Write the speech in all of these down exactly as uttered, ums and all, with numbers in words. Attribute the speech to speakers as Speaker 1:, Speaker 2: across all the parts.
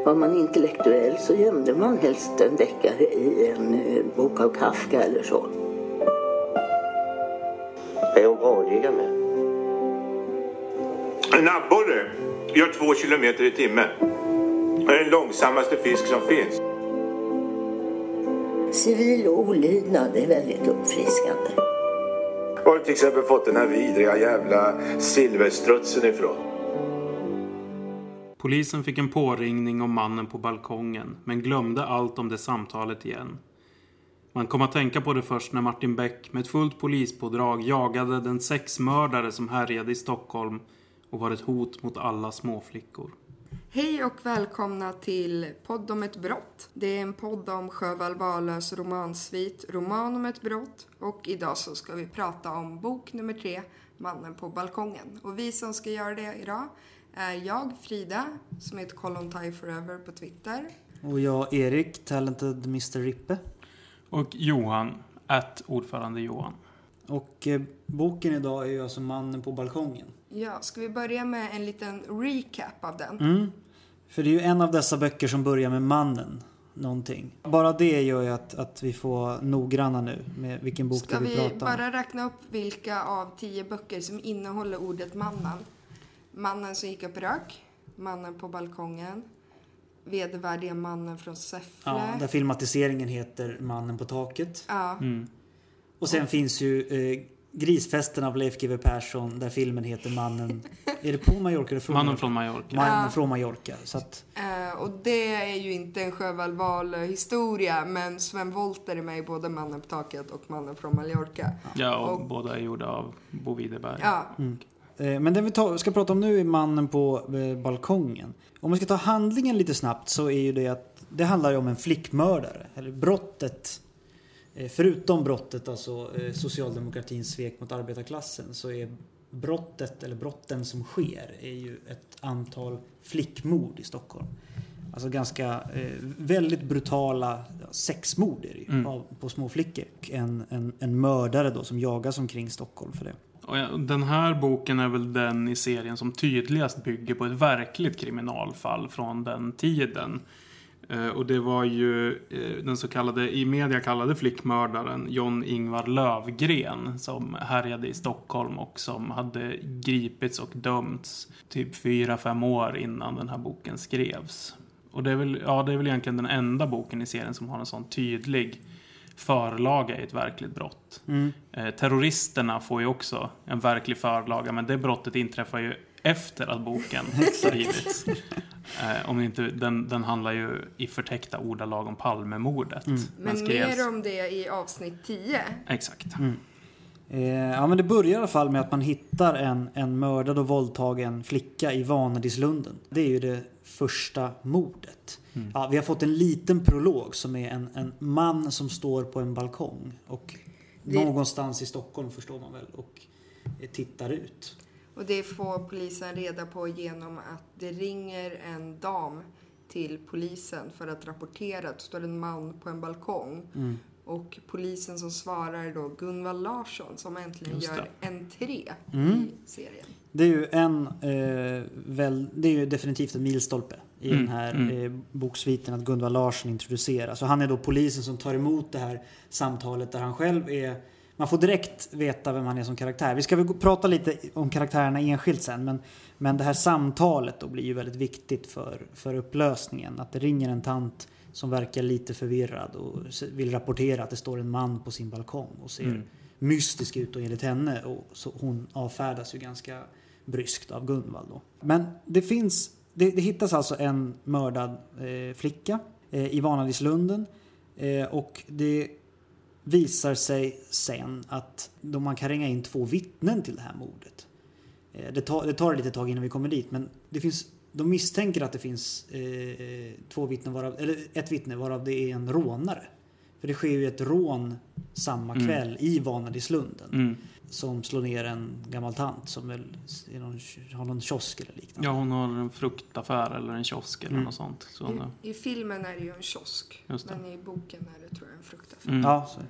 Speaker 1: Var man intellektuell så gömde man helst en deckare i en eh, bok av Kafka eller så.
Speaker 2: Är hon bra att ligga med?
Speaker 3: En abborre gör två kilometer i timmen. Det är den långsammaste fisk som finns.
Speaker 1: Civil olydnad är väldigt uppfriskande.
Speaker 3: Var har du till exempel fått den här vidriga jävla silverstrutsen ifrån?
Speaker 4: Polisen fick en påringning om mannen på balkongen, men glömde allt om det samtalet igen. Man kom att tänka på det först när Martin Beck med ett fullt polispådrag jagade den sexmördare som härjade i Stockholm och var ett hot mot alla småflickor.
Speaker 5: Hej och välkomna till Podd om ett brott. Det är en podd om Sjöwall Wahlöös romansvit Roman om ett brott. Och idag så ska vi prata om bok nummer tre, Mannen på balkongen. Och vi som ska göra det idag är jag, Frida, som heter Colin Ty Forever på Twitter.
Speaker 6: Och jag, Erik, Talented mister Rippe.
Speaker 4: Och Johan, att ordförande Johan.
Speaker 6: Och eh, boken idag är ju alltså Mannen på balkongen.
Speaker 5: Ja, ska vi börja med en liten recap av den?
Speaker 6: Mm. För det är ju en av dessa böcker som börjar med mannen. Någonting. Bara det gör ju att, att vi får noggranna nu med vilken bok
Speaker 5: ska
Speaker 6: vi,
Speaker 5: vi
Speaker 6: pratar om.
Speaker 5: Ska vi bara räkna upp vilka av tio böcker som innehåller ordet mannen? Mannen som gick upp rök. Mannen på balkongen. Vedervärdiga mannen från Säffle.
Speaker 6: Ja, där filmatiseringen heter Mannen på taket.
Speaker 5: Ja.
Speaker 4: Mm.
Speaker 6: Och sen finns ju eh, Grisfesten av Leif G W Persson, där filmen heter Mannen... är det på Mallorca eller från
Speaker 4: Mannen
Speaker 6: Mallorca?
Speaker 4: från Mallorca.
Speaker 6: Mannen
Speaker 5: Ja.
Speaker 6: från Mallorca. Så att...
Speaker 5: Uh, och det är ju inte en Sjöwall Wahlöö-historia, men Sven Wollter är med i både Mannen på taket och Mannen från Mallorca.
Speaker 4: Ja, och,
Speaker 5: och
Speaker 4: båda är gjorda av Bo Widerberg.
Speaker 5: Ja.
Speaker 6: Mm. Eh, men det vi tar, ska prata om nu är Mannen på eh, balkongen. Om vi ska ta handlingen lite snabbt så är ju det att det handlar ju om en flickmördare. Eller brottet... Förutom brottet, alltså socialdemokratins svek mot arbetarklassen, så är brottet eller brotten som sker är ju ett antal flickmord i Stockholm. Alltså ganska eh, väldigt brutala sexmord är det ju, mm. av, på små flickor. En, en, en mördare då som jagas omkring Stockholm för det.
Speaker 4: Och ja, den här boken är väl den i serien som tydligast bygger på ett verkligt kriminalfall från den tiden. Uh, och det var ju uh, den så kallade, i media kallade flickmördaren John Ingvar Lövgren som härjade i Stockholm och som hade gripits och dömts typ fyra, fem år innan den här boken skrevs. Och det är väl, ja, det är väl egentligen den enda boken i serien som har en sån tydlig förlaga i ett verkligt brott. Mm. Uh, terroristerna får ju också en verklig förlaga, men det brottet inträffar ju efter att boken skrivits. Eh, om inte, den, den handlar ju i förtäckta ordalag om Palmemordet. Mm.
Speaker 5: Men mer om det i avsnitt tio.
Speaker 4: Exakt.
Speaker 6: Mm. Eh, ja, men det börjar i alla fall med att man hittar en, en mördad och våldtagen flicka i Vanadislunden. Det är ju det första mordet. Mm. Ja, vi har fått en liten prolog som är en, en man som står på en balkong. Och det... någonstans i Stockholm förstår man väl. Och eh, tittar ut.
Speaker 5: Och det får polisen reda på genom att det ringer en dam till polisen för att rapportera att det står en man på en balkong. Mm. Och polisen som svarar är då Gunvald Larsson som äntligen gör entré mm. i serien.
Speaker 6: Det är ju en eh, väl, det är ju definitivt en milstolpe i mm. den här mm. eh, boksviten att Gunvald Larsson introduceras. Så han är då polisen som tar emot det här samtalet där han själv är... Man får direkt veta vem han är som karaktär. Vi ska väl prata lite om karaktärerna enskilt sen. Men, men det här samtalet då blir ju väldigt viktigt för, för upplösningen. Att det ringer en tant som verkar lite förvirrad och vill rapportera att det står en man på sin balkong och ser mm. mystisk ut och enligt henne. Och så hon avfärdas ju ganska bryskt av Gunvald då. Men det finns, det, det hittas alltså en mördad eh, flicka eh, i Vanadislunden. Eh, och det visar sig sen att då man kan ringa in två vittnen till det här mordet. Eh, det, tar, det tar lite tag innan vi kommer dit, men det finns, de misstänker att det finns eh, två vittnen varav, eller ett vittne varav det är en rånare. För det sker ju ett rån samma kväll mm. i Vanadislunden mm. som slår ner en gammal tant som väl är någon, har någon kiosk eller liknande.
Speaker 4: Ja, hon har en fruktaffär eller en kiosk eller mm. något sånt. Så
Speaker 5: I, I filmen är det ju en kiosk, men i boken är det tror jag en fruktaffär.
Speaker 4: Mm.
Speaker 6: Ja, så.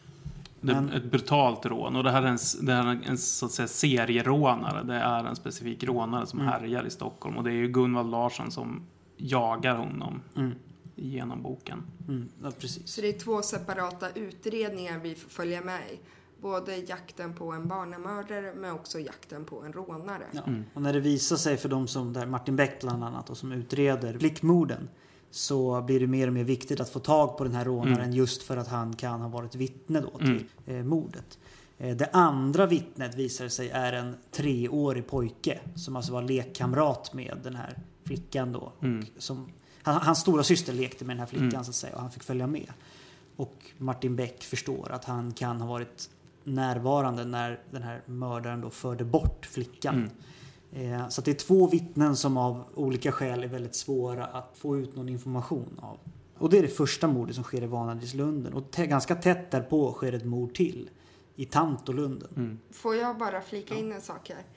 Speaker 4: Det är ett brutalt rån och det här är en, det här är en så att säga serierånare. Det är en specifik rånare som mm. härjar i Stockholm och det är ju Gunvald Larsson som jagar honom
Speaker 6: Mm.
Speaker 4: genom boken.
Speaker 6: Mm. Ja, precis.
Speaker 5: Så det är två separata utredningar vi får följa med i. Både jakten på en barnamördare men också jakten på en rånare.
Speaker 6: Ja. Mm. Och när det visar sig för de som, där Martin Beck bland annat, och som utreder flickmorden, så blir det mer och mer viktigt att få tag på den här rånaren mm. just för att han kan ha varit vittne då till mm. eh, mordet. Eh, det andra vittnet visar sig är en treårig pojke som alltså var lekkamrat med den här flickan då.
Speaker 4: Mm.
Speaker 6: Och som, han, hans stora syster lekte med den här flickan mm. så att säga, och han fick följa med. Och Martin Beck förstår att han kan ha varit närvarande när den här mördaren då förde bort flickan. Mm. Eh, så att det är två vittnen som av olika skäl är väldigt svåra att få ut någon information av. Och det är det första mordet som sker i Vanadislunden. Och t- ganska tätt därpå sker ett mord till i Tantolunden.
Speaker 5: Mm. Får jag bara flika in en sak här?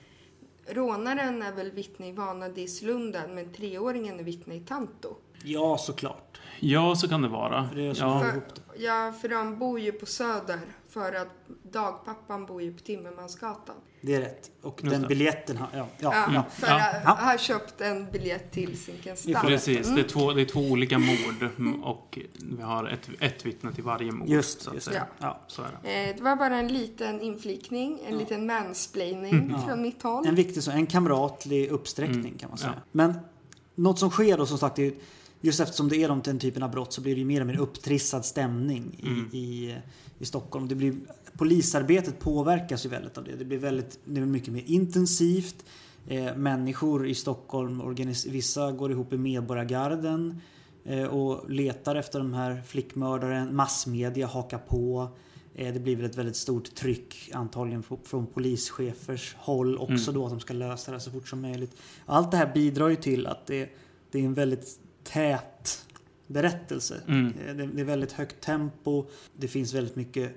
Speaker 5: Rånaren är väl vittne i Vanadislunden, men treåringen är vittne i Tanto.
Speaker 6: Ja, såklart.
Speaker 4: Ja, så kan det vara.
Speaker 6: Det är så
Speaker 4: ja.
Speaker 5: För, ja, för de bor ju på Söder. För att dagpappan bor ju på Timmermansgatan.
Speaker 6: Det är rätt. Och
Speaker 4: Just
Speaker 6: den
Speaker 4: det.
Speaker 6: biljetten har... Ja, ja,
Speaker 5: Ja,
Speaker 6: ja.
Speaker 5: för
Speaker 4: Ja.
Speaker 5: jag har köpt en biljett till Zinkensdamm.
Speaker 4: Precis,
Speaker 5: Mm.
Speaker 4: det, är två, det är två olika mord och vi har ett, ett vittne till varje mord.
Speaker 6: Just,
Speaker 4: så att
Speaker 6: just
Speaker 4: säga.
Speaker 5: det.
Speaker 6: Ja.
Speaker 4: Så är det.
Speaker 5: Eh, Det var bara en liten inflikning, en
Speaker 6: Ja.
Speaker 5: liten mansplaining
Speaker 6: Mm.
Speaker 5: från mitt håll.
Speaker 6: En viktig så, en kamratlig uppsträckning
Speaker 4: Mm.
Speaker 6: kan man säga.
Speaker 4: Ja.
Speaker 6: Men något som sker då, som sagt, är, just eftersom det är de, den typen av brott, så blir det ju mer och mer upptrissad stämning i,
Speaker 4: Mm.
Speaker 6: i, i Stockholm. Det blir, polisarbetet påverkas ju väldigt av det. Det blir väldigt, det är mycket mer intensivt. Eh, människor i Stockholm, organis- vissa går ihop i Medborgargarden eh, och letar efter de här flickmördaren. Massmedia hakar på. Eh, det blir väl ett väldigt stort tryck antagligen från, från polischefers håll också
Speaker 4: Mm.
Speaker 6: då, att de ska lösa det så fort som möjligt. Allt det här bidrar ju till att det, det är en väldigt tät berättelse.
Speaker 4: Mm.
Speaker 6: Eh, Det, det är väldigt högt tempo. Det finns väldigt mycket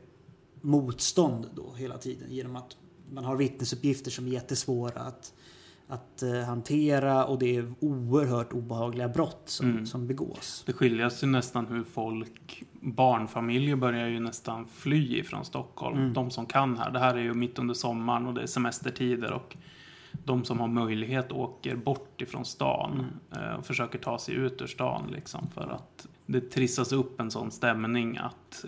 Speaker 6: motstånd då hela tiden genom att man har vittnesuppgifter som är jättesvåra att, att uh, hantera, och det är oerhört obehagliga brott som,
Speaker 4: Mm.
Speaker 6: som begås.
Speaker 4: Det skiljas ju nästan hur folk, barnfamiljer börjar ju nästan fly ifrån Stockholm.
Speaker 6: Mm.
Speaker 4: De som kan här. Det här är ju mitt under sommaren och det är semestertider och de som har möjlighet åker bort ifrån stan
Speaker 6: Mm.
Speaker 4: eh, och försöker ta sig ut ur stan liksom, för att det trissas upp en sån stämning att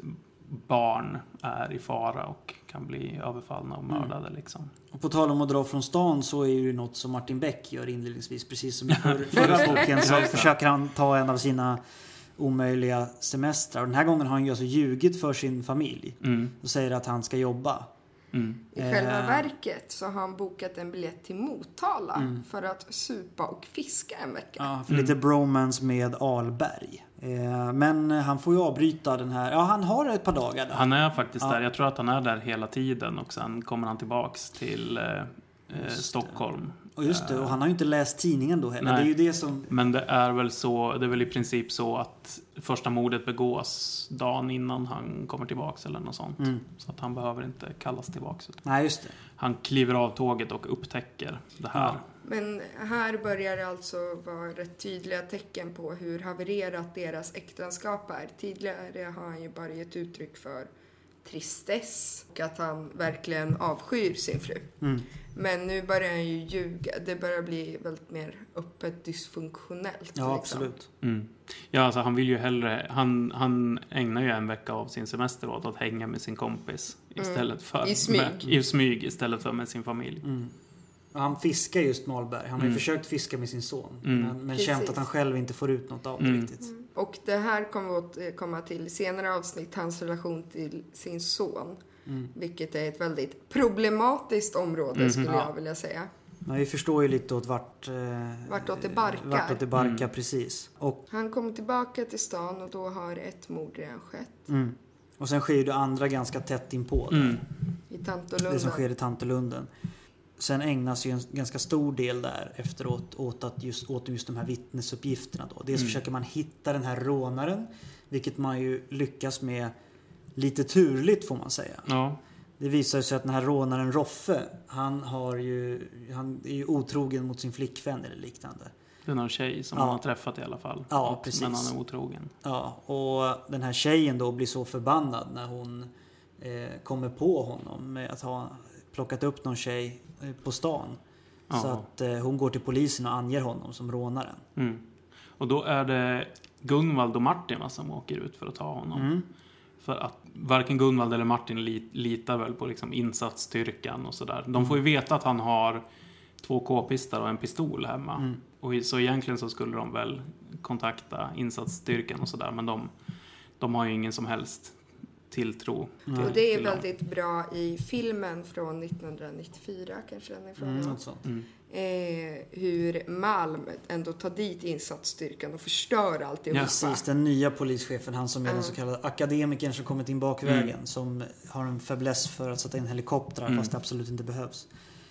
Speaker 4: barn är i fara och kan bli överfallna och mördade liksom.
Speaker 6: Och på tal om att dra från stan, så är ju något som Martin Beck gör inledningsvis, precis som i för, förra boken, så försöker han ta en av sina omöjliga semestrar. Och den här gången har han ju alltså ljugit för sin familj
Speaker 4: Mm.
Speaker 6: och säger att han ska jobba.
Speaker 4: Mm.
Speaker 5: I själva
Speaker 6: Eh.
Speaker 5: verket så har han bokat en biljett till Motala
Speaker 6: Mm.
Speaker 5: för att supa och fiska en vecka.
Speaker 6: Ja, för lite bromance med Alberg. Eh, men han får ju avbryta den här. Ja, han har ett par dagar där.
Speaker 4: Han är faktiskt
Speaker 6: Ja.
Speaker 4: där. Jag tror att han är där hela tiden och sen kommer han tillbaks till eh, eh,
Speaker 6: Just det.
Speaker 4: Stockholm.
Speaker 6: Och just det, och han har ju inte läst tidningen då heller.
Speaker 4: Nej.
Speaker 6: Det är ju det som...
Speaker 4: Men det är väl så, det är väl i princip så att första mordet begås dagen innan han kommer tillbaks eller något sånt.
Speaker 6: Mm.
Speaker 4: Så att han behöver inte kallas tillbaks.
Speaker 6: Nej, just det.
Speaker 4: Han kliver av tåget och upptäcker det här.
Speaker 6: Ja.
Speaker 5: Men här börjar det alltså vara rätt tydliga tecken på hur havererat deras äktenskap är. Tidigare har han ju bara gett uttryck för tristess och att han verkligen avskyr sin fru.
Speaker 6: Mm.
Speaker 5: Men nu börjar han ju ljuga. Det börjar bli väldigt mer öppet dysfunktionellt.
Speaker 6: Ja,
Speaker 5: liksom.
Speaker 6: absolut.
Speaker 4: Mm. Ja, alltså han vill ju hellre, han, han ägnar ju en vecka av sin semester åt att hänga med sin kompis istället för
Speaker 5: I smyg.
Speaker 4: Med, i smyg istället för med sin familj.
Speaker 6: Mm. Och han fiskar just Malberg. Han har ju
Speaker 4: Mm.
Speaker 6: försökt fiska med sin son.
Speaker 4: Mm.
Speaker 6: Men, men
Speaker 5: Precis.
Speaker 6: känt att han själv inte får ut något av det
Speaker 4: Mm.
Speaker 6: riktigt.
Speaker 5: Och det här kommer vi att komma till senare avsnitt, hans relation till sin son.
Speaker 6: Mm.
Speaker 5: Vilket är ett väldigt problematiskt område
Speaker 4: Mhm.
Speaker 5: skulle
Speaker 6: Ja.
Speaker 5: jag vilja säga.
Speaker 6: Men vi förstår ju lite åt vart... Eh,
Speaker 5: Vartåt det barkar.
Speaker 6: Vartåt det barkar,
Speaker 4: Mm.
Speaker 6: precis. Och,
Speaker 5: Han kommer tillbaka till stan och då har ett mord redan skett
Speaker 6: mm. och sen sker ju det andra ganska tätt inpå. där.
Speaker 4: Mm.
Speaker 5: i
Speaker 6: Det som
Speaker 5: Tantolunden.
Speaker 6: sker i Tantolunden. Sen ägnas ju en ganska stor del där efteråt åt, att just, åt just de här vittnesuppgifterna. Då. Dels
Speaker 4: Mm.
Speaker 6: försöker man hitta den här rånaren, vilket man ju lyckas med lite turligt får man säga.
Speaker 4: Ja.
Speaker 6: Det visar sig att den här rånaren Roffe, han, har ju, han är ju otrogen mot sin flickvän eller liknande.
Speaker 4: Det är någon tjej som
Speaker 6: Ja.
Speaker 4: han har träffat i alla fall.
Speaker 6: Ja,
Speaker 4: Och-
Speaker 6: precis.
Speaker 4: Men han är otrogen.
Speaker 6: Ja, och den här tjejen då blir så förbannad när hon eh, kommer på honom med att ha plockat upp någon tjej eh, på stan.
Speaker 4: Ja.
Speaker 6: Så att eh, hon går till polisen och anger honom som rånaren.
Speaker 4: Mm. Och då är det Gunvald och Martin va, som åker ut för att ta honom. Mm. För att varken Gunvald eller Martin li, litar väl på liksom insatsstyrkan och sådär. De får ju veta att han har två k-pistar och en pistol hemma. Mm. Och så egentligen så skulle de väl kontakta insatsstyrkan och sådär. Men de, de har ju ingen som helst tilltro.
Speaker 5: Mm.
Speaker 4: Till,
Speaker 5: och det är
Speaker 4: till
Speaker 5: väldigt dem. Bra i filmen från nittonhundranittiofyra kanske den är från.
Speaker 6: Mm, alltså.
Speaker 5: mm. eh, hur Malm ändå tar dit insatsstyrkan och förstör allt.
Speaker 6: Ja, precis, den nya polischefen, han som är mm. den så kallade akademikern som kommit in bakvägen. Mm. Som har en fäbless för att sätta in helikoptrar mm. fast det absolut inte behövs.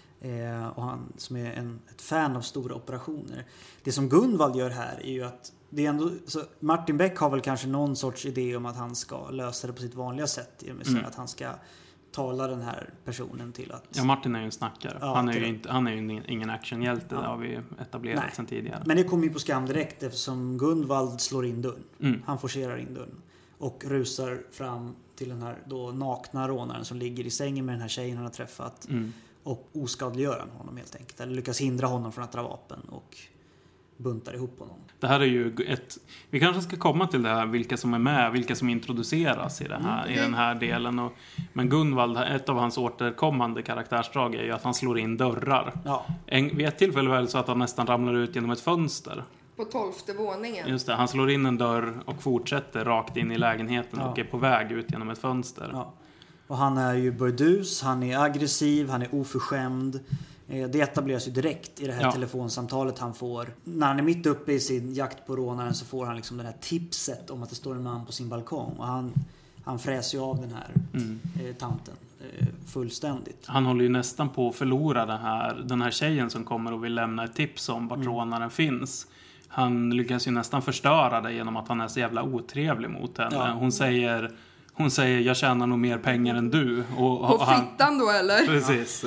Speaker 6: Eh, och han som är en, ett fan av stora operationer. Det som Gunvald gör här är ju att det är ändå, så Martin Beck har väl kanske någon sorts idé om att han ska lösa det på sitt vanliga sätt. Mm. Att han ska tala den här personen till att...
Speaker 4: Ja, Martin är ju en snackare. Ja, han, är ju inte, han är ju ingen actionhjälte, ja. Det har vi etablerat Nej. Sedan tidigare.
Speaker 6: Men det kommer ju på skam direkt eftersom Gunvald slår in dörren. Mm. Han forcerar in dörren. Och rusar fram till den här då nakna rånaren som ligger i sängen med den här tjejen han har träffat. Mm. Och oskadliggör honom helt enkelt. Eller lyckas hindra honom från att dra vapen och buntar ihop honom. Det här är ju ett... Vi kanske ska komma till det här, vilka som är med, vilka som introduceras i, det här, mm. i den här delen. Och, men Gunvald, ett av hans återkommande karaktärsdrag är ju att han slår in dörrar. Ja. En, vid ett tillfälle väl så att han nästan ramlar ut genom ett fönster.
Speaker 5: På tolfte våningen.
Speaker 4: Just det, han slår in en dörr och fortsätter rakt in i lägenheten ja. Och är på väg ut genom ett fönster.
Speaker 6: Ja. Och han är ju burdus, han är aggressiv, han är oförskämd. Det etableras ju direkt i det här ja. telefonsamtalet han får. När han är mitt uppe i sin jakt på rånaren så får han liksom det här tipset om att det står en man på sin balkong. Och han, han fräser ju av den här mm. eh, tanten eh, fullständigt.
Speaker 4: Han håller ju nästan på att förlora den här, den här tjejen som kommer och vill lämna ett tips om vart mm. rånaren finns. Han lyckas ju nästan förstöra det genom att han är så jävla otrevlig mot henne. Ja. Hon säger... Hon säger, jag tjänar nog mer pengar än du. Och,
Speaker 5: och på han... fittan då, eller?
Speaker 4: Precis.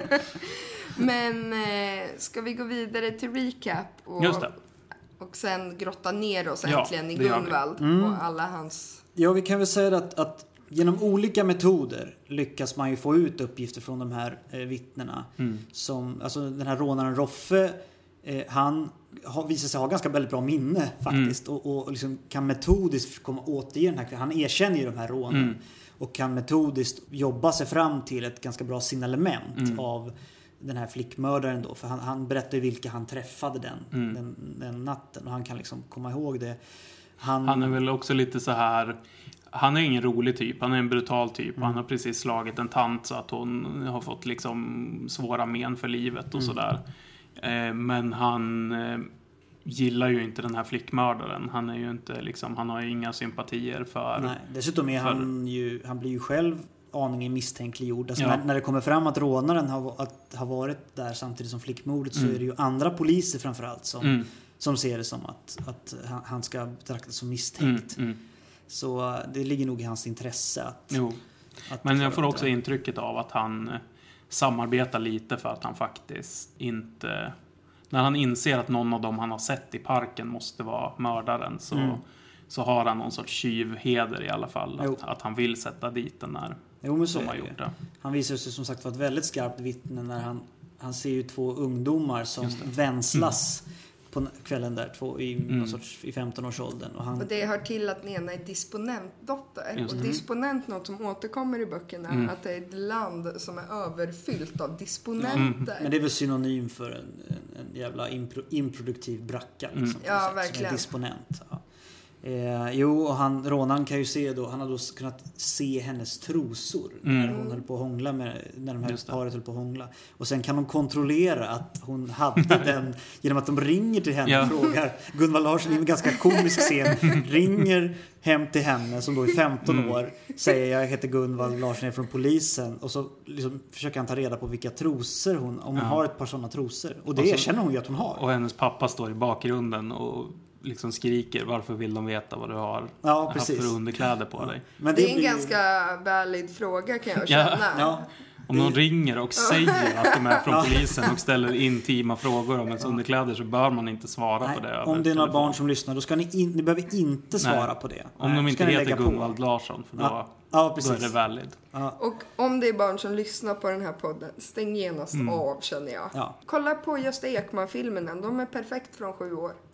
Speaker 5: Men eh, ska vi gå vidare till recap? Och,
Speaker 4: Just det.
Speaker 5: Och sen grotta ner oss
Speaker 4: ja,
Speaker 5: äntligen i Gunvald
Speaker 6: mm.
Speaker 5: och alla hans...
Speaker 6: Ja, vi kan väl säga att, att genom olika metoder lyckas man ju få ut uppgifter från de här eh, vittnena. Mm. Som, alltså den här rånaren Roffe, eh, han... har, visar sig ha ganska väldigt bra minne faktiskt. Mm. Och, och liksom kan metodiskt komma återge den här. Han erkänner ju de här rånen. Mm. Och kan metodiskt jobba sig fram till ett ganska bra signalement mm. av den här flickmördaren då. För han, han berättar ju vilka han träffade den, mm. den, den natten. Och han kan liksom komma ihåg det. Han,
Speaker 4: han är väl också lite så här... Han är ingen rolig typ, han är en brutal typ. Mm. Han har precis slagit en tant så att hon har fått liksom svåra men för livet och mm. sådär. Men han eh, gillar ju inte den här flickmördaren. Han är ju inte liksom, han har ju inga sympatier för...
Speaker 6: Nej, dessutom är för... han ju, han blir ju själv aningen misstänkliggjord. Alltså ja. när, när det kommer fram att rånaren har, att, har varit där samtidigt som flickmordet mm. så är det ju andra poliser framförallt som, mm. som ser det som att, att han ska betraktas som misstänkt. Mm. Mm. Så det ligger nog i hans intresse att...
Speaker 4: Jo. att Men jag får också det. intrycket av att han... samarbetar lite för att han faktiskt inte... När han inser att någon av dem han har sett i parken måste vara mördaren så, mm. så har han någon sorts tjuvheder i alla fall. Att, att han vill sätta dit den där
Speaker 6: jo, men
Speaker 4: som har gjort det.
Speaker 6: Han visar sig som sagt vara ett väldigt skarpt vittne när han, han ser ju två ungdomar som vänslas mm. på kvällen där, två i, mm. någon sorts, i femton-årsåldern. Och, han...
Speaker 5: och det hör till att Nena är disponentdotter. Och disponent, något som återkommer i böckerna, mm. att det är ett land som är överfyllt av disponenter. Mm.
Speaker 6: Men det är väl synonym för en, en, en jävla impro, improduktiv bracka. Liksom, mm.
Speaker 5: Ja,
Speaker 6: sätt,
Speaker 5: verkligen.
Speaker 6: Som är disponent. Ja. Eh, jo, och han, rånaren kan ju se då, han har då kunnat se hennes trosor mm. när hon höll på att hångla med, när de här paret höll på att hångla. Och sen kan de kontrollera att hon hade den genom att de ringer till henne ja. och frågar. Gunvald Larsson i en ganska komisk scen ringer hem till henne som då är femton mm. år, säger jag heter Gunvald Larsson, är från polisen, och så liksom försöker han ta reda på vilka trosor hon, om hon ja. har ett par sådana trosor. Och det och så, erkänner hon ju att hon har.
Speaker 4: Och hennes pappa står i bakgrunden och liksom skriker, varför vill de veta vad du har
Speaker 6: ja,
Speaker 4: haft för underkläder på dig?
Speaker 5: Men det, det är en blir... ganska valid fråga, kan jag känna.
Speaker 4: Ja. Ja. Om någon ringer och säger att de är från polisen och ställer intima frågor om ens underkläder, så bör man inte svara
Speaker 6: Nej,
Speaker 4: på det.
Speaker 6: Om det är några barn som lyssnar, då ska ni, in, ni behöver inte svara Nej. på det.
Speaker 4: Om de inte heter Gunvald Larsson, för då, ja. Ja, då är det valid.
Speaker 5: Ja. Och om det är barn som lyssnar på den här podden, stäng genast mm. av, känner jag. Ja. Kolla på Gösta Ekman-filmerna, de är perfekt från sju år.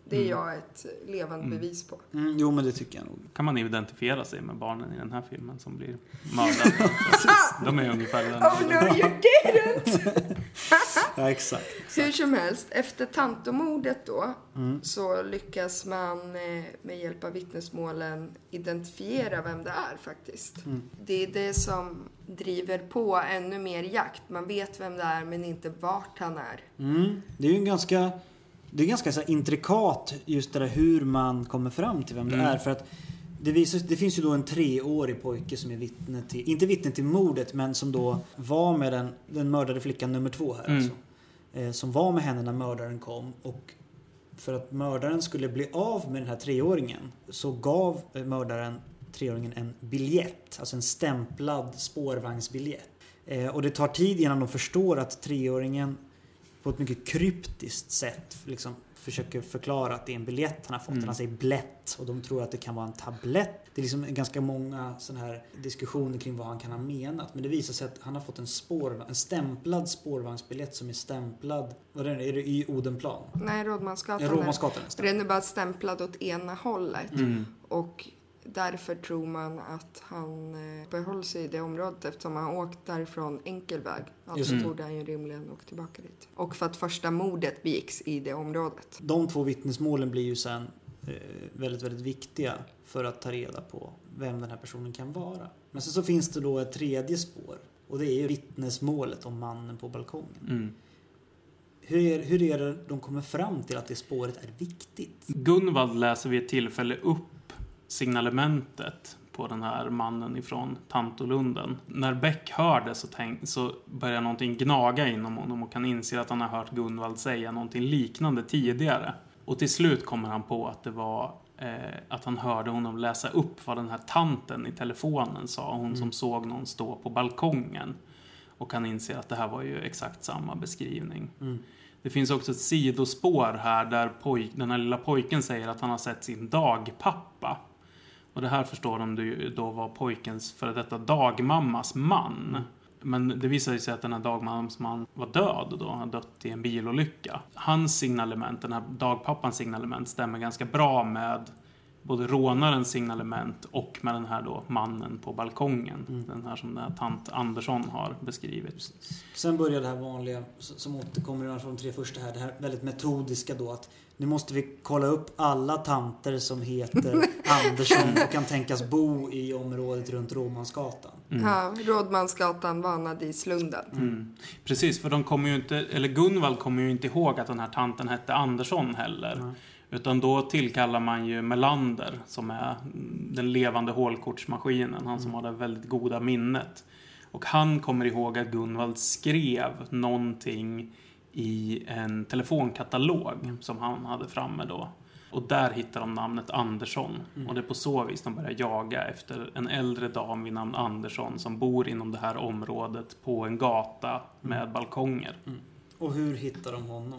Speaker 5: Det är mm. jag ett levande mm. bevis på.
Speaker 6: Mm, jo, men det tycker jag nog.
Speaker 4: Kan man identifiera sig med barnen i den här filmen som blir mördade? De är ungefär den.
Speaker 5: Oh no, you didn't!
Speaker 6: Ja, exakt, exakt.
Speaker 5: Hur som helst, efter Tantomordet då
Speaker 6: mm.
Speaker 5: så lyckas man med hjälp av vittnesmålen identifiera vem det är faktiskt. Mm. Det är det som driver på ännu mer jakt. Man vet vem det är men inte vart han är.
Speaker 6: Mm. Det är ju en ganska... Det är ganska så här intrikat just det där hur man kommer fram till vem mm. det är. För att det, visar, det finns ju då en treårig pojke som är vittne till, inte vittne till mordet, men som då var med den, den mördade flickan nummer två här. Mm. Alltså, eh, som var med henne när mördaren kom. Och för att mördaren skulle bli av med den här treåringen så gav eh, mördaren treåringen en biljett. Alltså en stämplad spårvagnsbiljett. Eh, och det tar tid innan de förstår att treåringen på ett mycket kryptiskt sätt liksom försöker förklara att det är en biljett han har fått. Mm. Han säger blätt och de tror att det kan vara en tablett. Det är liksom ganska många såna här diskussioner kring vad han kan ha menat. Men det visar sig att han har fått en, spår, en stämplad spårvagnsbiljett som är stämplad. Vad är det? Är det i Odenplan?
Speaker 5: Nej, Rådmansgatan.
Speaker 6: Ja, Rådmansgatan.
Speaker 5: Den är bara stämplad åt ena hållet.
Speaker 6: Mm.
Speaker 5: Och därför tror man att han behåller sig i det området eftersom han åkt därifrån enkel väg. Alltså
Speaker 6: mm.
Speaker 5: borde han ju rimligen åka tillbaka dit. Och för att första mordet begicks i det området.
Speaker 6: De två vittnesmålen blir ju sen eh, väldigt, väldigt viktiga för att ta reda på vem den här personen kan vara. Men sen så finns det då ett tredje spår. Och det är ju vittnesmålet om mannen på balkongen.
Speaker 4: Mm.
Speaker 6: Hur är, hur är det de kommer fram till att det spåret är viktigt?
Speaker 4: Gunvald läser vid ett tillfälle upp signalementet på den här mannen ifrån Tantolunden. När Beck hör det så, tänk, så börjar någonting gnaga inom honom och kan inse att han har hört Gunvald säga någonting liknande tidigare. Och till slut kommer han på att det var eh, att han hörde honom läsa upp vad den här tanten i telefonen sa. Hon mm. som såg någon stå på balkongen. Och kan inse att det här var ju exakt samma beskrivning. Mm. Det finns också ett sidospår här där poj- den här lilla pojken säger att han har sett sin dagpappa. Och det här förstår de ju då var pojkens för detta dagmammas man. Men det visade sig att den här dagmammas man var död då. Han hade dött i en bilolycka. Hans signalement, den här dagpappans signalement stämmer ganska bra med både rånarens signalement och med den här då mannen på balkongen. Mm. Den här som den här tant Andersson har beskrivit.
Speaker 6: Sen börjar det här vanliga som återkommer från de tre första här. Det här väldigt metodiska då att nu måste vi kolla upp alla tanter som heter Andersson och kan tänkas bo i området runt Rådmansgatan.
Speaker 5: Mm. Ja, Rådmansgatan, Vanadislunden.
Speaker 4: Mm. Precis, för de kommer ju inte, eller Gunvald kommer ju inte ihåg att den här tanten hette Andersson heller. Mm. Utan då tillkallar man ju Melander som är den levande hålkortsmaskinen. Han som mm. har det väldigt goda minnet. Och han kommer ihåg att Gunvald skrev någonting i en telefonkatalog som han hade framme då. Och där hittar de namnet Andersson. Mm. Och det är på så vis de börjar jaga efter en äldre dam vid namn Andersson som bor inom det här området på en gata med mm. balkonger. Mm.
Speaker 6: Och hur hittar de honom?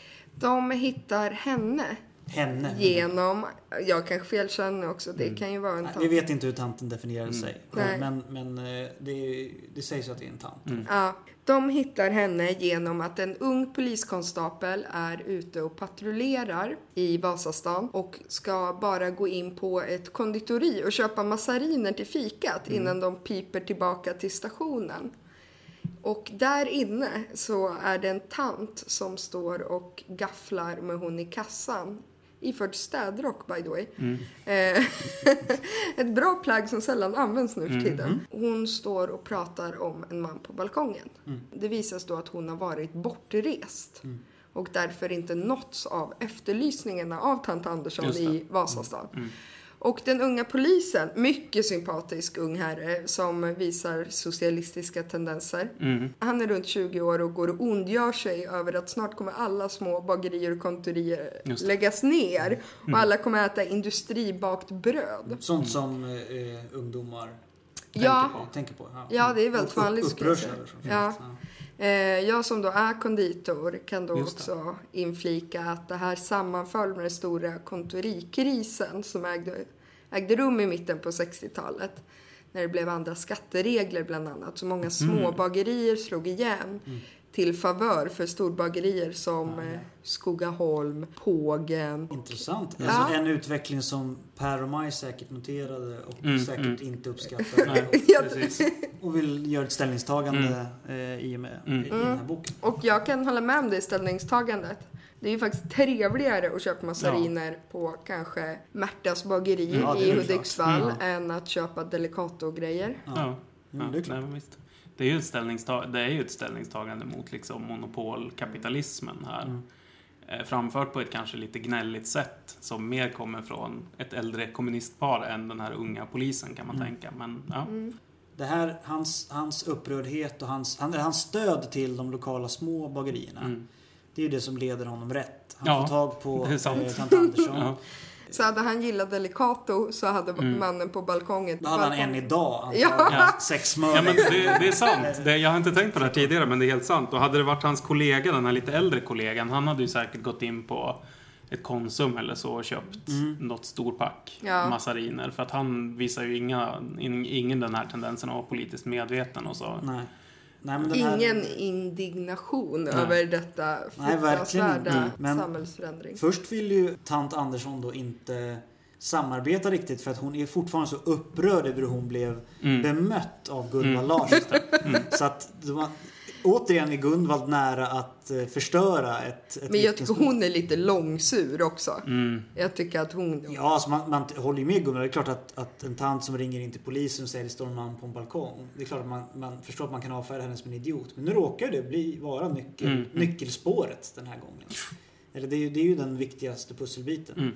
Speaker 5: De hittar henne.
Speaker 6: Henne?
Speaker 5: Genom, jag kanske felkänner också, det mm. kan ju vara en tant.
Speaker 6: Vi vet inte hur tanten definierar
Speaker 5: mm.
Speaker 6: sig.
Speaker 5: Nej.
Speaker 6: Men, men det, det sägs att det är en tant.
Speaker 4: Mm.
Speaker 5: Ja, de hittar henne genom att en ung poliskonstapel är ute och patrullerar i Vasastan och ska bara gå in på ett konditori och köpa massariner till fikat mm. innan de piper tillbaka till stationen. Och där inne så är det en tant som står och gafflar med hon i kassan. Iförd städrock, by the way. Mm. Ett bra plagg som sällan används nu för tiden. Mm. Hon står och pratar om en man på balkongen. Mm. Det visas då att hon har varit bortrest. Mm. Och därför inte nåtts av efterlysningarna av tant Andersson i Vasastan. Mm. Mm. Och den unga polisen, mycket sympatisk ung herre som visar socialistiska tendenser. Mm. Han är runt tjugo år och går och ondgör sig över att snart kommer alla små bagerier och kontorier läggas ner. Mm. Och alla kommer äta industribakt bröd.
Speaker 6: Sånt som eh, ungdomar
Speaker 5: ja.
Speaker 6: tänker på. Tänker på. Ja.
Speaker 5: ja, det är väldigt vanligt.
Speaker 6: Upprörs
Speaker 5: ja. ja. Jag som då är konditor kan då också inflika att det här sammanföll med den stora kontorikrisen som ägde, ägde rum i mitten på sextiotalet. När det blev andra skatteregler bland annat. Så många små bagerier slog igen. Mm. till favör för storbagerier som ja, ja. Skogaholm, Pågen.
Speaker 6: Intressant.
Speaker 5: Ja.
Speaker 6: Alltså en utveckling som Per och Maj säkert noterade och
Speaker 4: mm,
Speaker 6: säkert
Speaker 4: mm.
Speaker 6: inte uppskattade.
Speaker 5: ja,
Speaker 6: och vill göra ett ställningstagande mm. eh, i och med mm. i den här boken.
Speaker 5: Och jag kan hålla med om det ställningstagandet. Det är ju faktiskt trevligare att köpa massariner ja. på kanske Märtas bageri ja, i Hudiksvall mm. än att köpa Delicato-grejer.
Speaker 4: Ja, ja. ja. det är klart. Nej, visst. Det är ju ett ställningstagande, det är ju ett ställningstagande mot liksom monopolkapitalismen här. Mm. Eh, framfört på ett kanske lite gnälligt sätt som mer kommer från ett äldre kommunistpar än den här unga polisen kan man mm. tänka. Men, ja. mm.
Speaker 6: Det här, hans, hans upprördhet och hans, hans stöd till de lokala små bagerierna mm. det är ju det som leder honom rätt. Han ja, får tag på eh, tant Andersson. ja.
Speaker 5: Så hade han gillat Delicato så hade mm. mannen på balkongen.
Speaker 6: Då hade han en idag.
Speaker 5: Ja.
Speaker 4: Ja.
Speaker 6: Sex smör.
Speaker 4: Ja, men det, det är sant. Det, jag har inte tänkt på det här tidigare, men det är helt sant. Och hade det varit hans kollega, den här lite äldre kollegan, han hade ju säkert gått in på ett Konsum eller så och köpt mm. något storpack ja. massariner. För att han visar ju inga, ingen den här tendensen att vara politiskt medveten och så.
Speaker 6: Nej. Nej, men den här...
Speaker 5: Ingen indignation Nej. över detta fruktansvärda mm. samhällsförändring.
Speaker 6: Först vill ju tant Andersson då inte samarbeta riktigt för att hon är fortfarande så upprörd över hur hon blev mm. bemött av Gunvald mm. Larsson. Mm. Så att man, återigen är Gunvald nära att uh, förstöra ett, ett
Speaker 5: Men jag tycker hon är lite långsur också. Mm. Jag tycker att hon...
Speaker 6: Ja, alltså man, man håller ju med Gunvald. Det är klart att, att en tant som ringer in till polisen och säger det står en man på en balkong. Det är klart att man, man förstår att man kan avfärda henne som en idiot. Men nu råkar det bli, vara nyckel, mm. nyckelspåret den här gången. Eller det är ju, det är ju den viktigaste pusselbiten. Mm.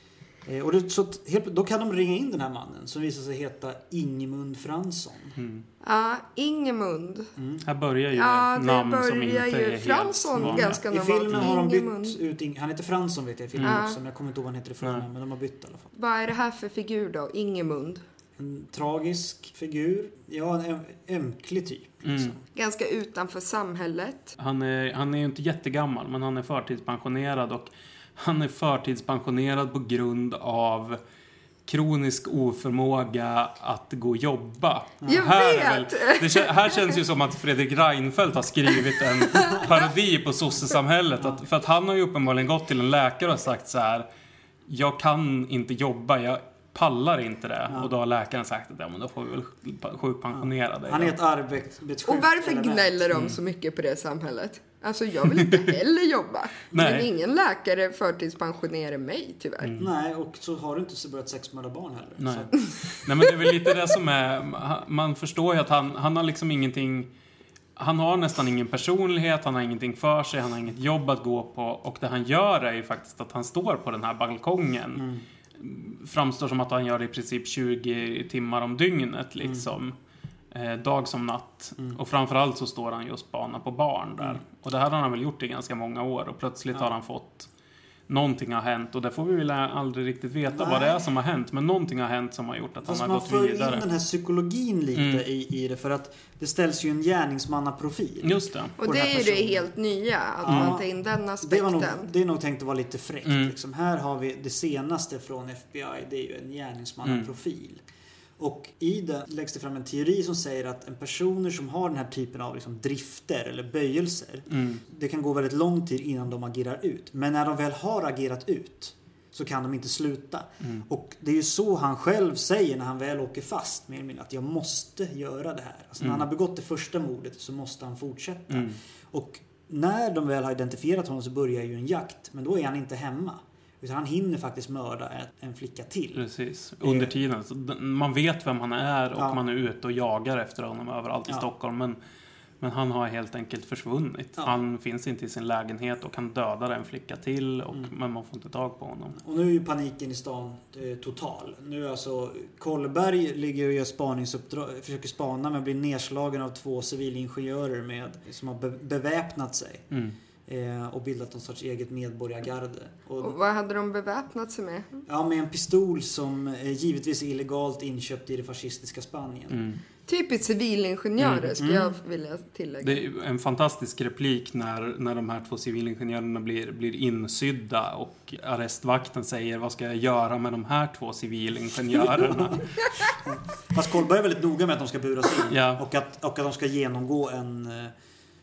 Speaker 6: Och det, så helt, då kan de ringa in den här mannen som visar sig heta Ingemund Fransson.
Speaker 5: Mm. Ja, Ingemund.
Speaker 4: Mm. Här börjar ju ja, namn
Speaker 5: börjar
Speaker 4: som inte
Speaker 5: ju
Speaker 4: är
Speaker 5: Fransson
Speaker 4: helt
Speaker 5: ganska
Speaker 6: normalt. I filmen har de
Speaker 5: Ingemund.
Speaker 6: bytt ut, han heter Fransson vet jag i filmen
Speaker 5: mm.
Speaker 6: också, men jag kommer inte ihåg vad han heter i filmen, men de har bytt i alla fall.
Speaker 5: Vad är det här för figur då, Ingemund?
Speaker 6: En tragisk figur. Ja, en ömklig typ. Liksom.
Speaker 4: Mm.
Speaker 5: Ganska utanför samhället.
Speaker 4: Han är, han är ju inte jättegammal, men han är förtidspensionerad och han är förtidspensionerad på grund av kronisk oförmåga att gå och jobba.
Speaker 5: Jag
Speaker 4: här
Speaker 5: vet!
Speaker 4: Väl, det, här känns ju som att Fredrik Reinfeldt har skrivit en parodi på sossesamhället. Att, för att han har ju uppenbarligen gått till en läkare och sagt så här: jag kan inte jobba, jag pallar inte det. Ja. Och då har läkaren sagt att ja, men då får vi väl sjukpensionera dig.
Speaker 6: Han är ett arbetssjukt.
Speaker 5: Och varför gnäller de så mycket på det samhället? Alltså jag vill inte heller jobba. Men ingen läkare förtidspensionerar mig tyvärr.
Speaker 6: Mm. Nej, och så har du inte så börjat sexmörda barn heller.
Speaker 4: Nej. Nej, men det är väl lite det som är... Man förstår ju att han, han har liksom ingenting... Han har nästan ingen personlighet, han har ingenting för sig, han har inget jobb att gå på. Och det han gör är ju faktiskt att han står på den här balkongen. Mm. Framstår som att han gör det i princip tjugo timmar om dygnet liksom. Mm. Eh, dag som natt. Mm. Och framförallt så står han just bana på barn där. Mm. Och det här har han väl gjort i ganska många år. Och plötsligt ja. har han fått... Någonting har hänt. Och det får vi väl aldrig riktigt veta Nej. vad det är som har hänt. Men någonting har hänt som har gjort att Fast han har gått vidare. Fast man för in
Speaker 6: den här psykologin lite mm. i, i det. För att det ställs ju en gärningsmannaprofil.
Speaker 4: Just det.
Speaker 5: Och det är ju det helt nya. Att ja. man tar in den aspekten.
Speaker 6: Det, var nog, det är nog tänkt att vara lite fräckt. Mm. Liksom. Här har vi det senaste från F B I. Det är ju en gärningsmannaprofil. Mm. Och i det läggs det fram en teori som säger att en personer som har den här typen av liksom drifter eller böjelser, mm. det kan gå väldigt lång tid innan de agerar ut. Men när de väl har agerat ut så kan de inte sluta. Mm. Och det är ju så han själv säger när han väl åker fast med att jag måste göra det här. Alltså mm. när han har begått det första mordet så måste han fortsätta. Mm. Och när de väl har identifierat honom så börjar ju en jakt. Men då är han inte hemma. Utan han hinner faktiskt mörda en flicka till.
Speaker 4: Precis. Under tiden. Så man vet vem han är och ja. man är ute och jagar efter honom överallt i ja. Stockholm. Men, men han har helt enkelt försvunnit. Ja. Han finns inte i sin lägenhet och han dödar en flicka till. Och, mm. men man får inte tag på honom.
Speaker 6: Och nu är ju paniken i stan eh, total. Nu är alltså Kollberg ligger och gör spaningsuppdrag, försöker spana men blir nedslagen av två civilingenjörer med, som har be- beväpnat sig. Mm. och bildat någon sorts eget medborgargarde. Och,
Speaker 5: och vad hade de beväpnat sig med?
Speaker 6: Ja, med en pistol som givetvis är illegalt inköpt i det fascistiska Spanien. Mm.
Speaker 5: Typiskt civilingenjörer mm. ska jag vilja tillägga.
Speaker 4: Det är en fantastisk replik när, när de här två civilingenjörerna blir, blir insydda och arrestvakten säger: vad ska jag göra med de här två civilingenjörerna?
Speaker 6: Fast Kollberg är väldigt noga med att de ska buras in.
Speaker 4: Ja.
Speaker 6: Och, att, och att de ska genomgå en...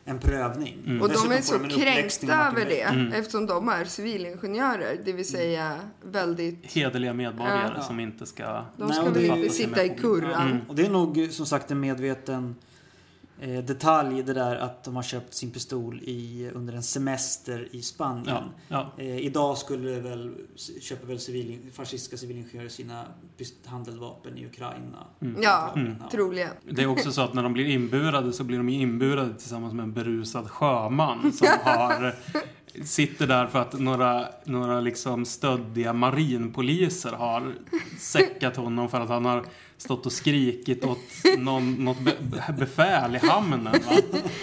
Speaker 6: en prövning.
Speaker 5: Mm. Och de är så kränkta över det
Speaker 4: mm.
Speaker 5: eftersom de är civilingenjörer, det vill säga väldigt
Speaker 4: hederliga medborgare
Speaker 5: ja.
Speaker 4: som inte ska
Speaker 5: de ska väl inte sitta i kurran.
Speaker 6: Mm. Och det är nog som sagt en medveten eh, detalj det där att de har köpt sin pistol i, under en semester i Spanien.
Speaker 4: Ja. Ja.
Speaker 6: Eh, idag skulle väl köpa väl civil, fascistiska civilingenjörer sina pist- handeldvapen i Ukraina.
Speaker 5: Mm. Ja, mm. troligen.
Speaker 4: Det är också så att när de blir inburade så blir de inburade tillsammans med en berusad sjöman som har sitter där för att några, några liksom stöddiga marinpoliser har säckat honom för att han har stått och skrikit åt någon, något be, befäl i hamnen. Va?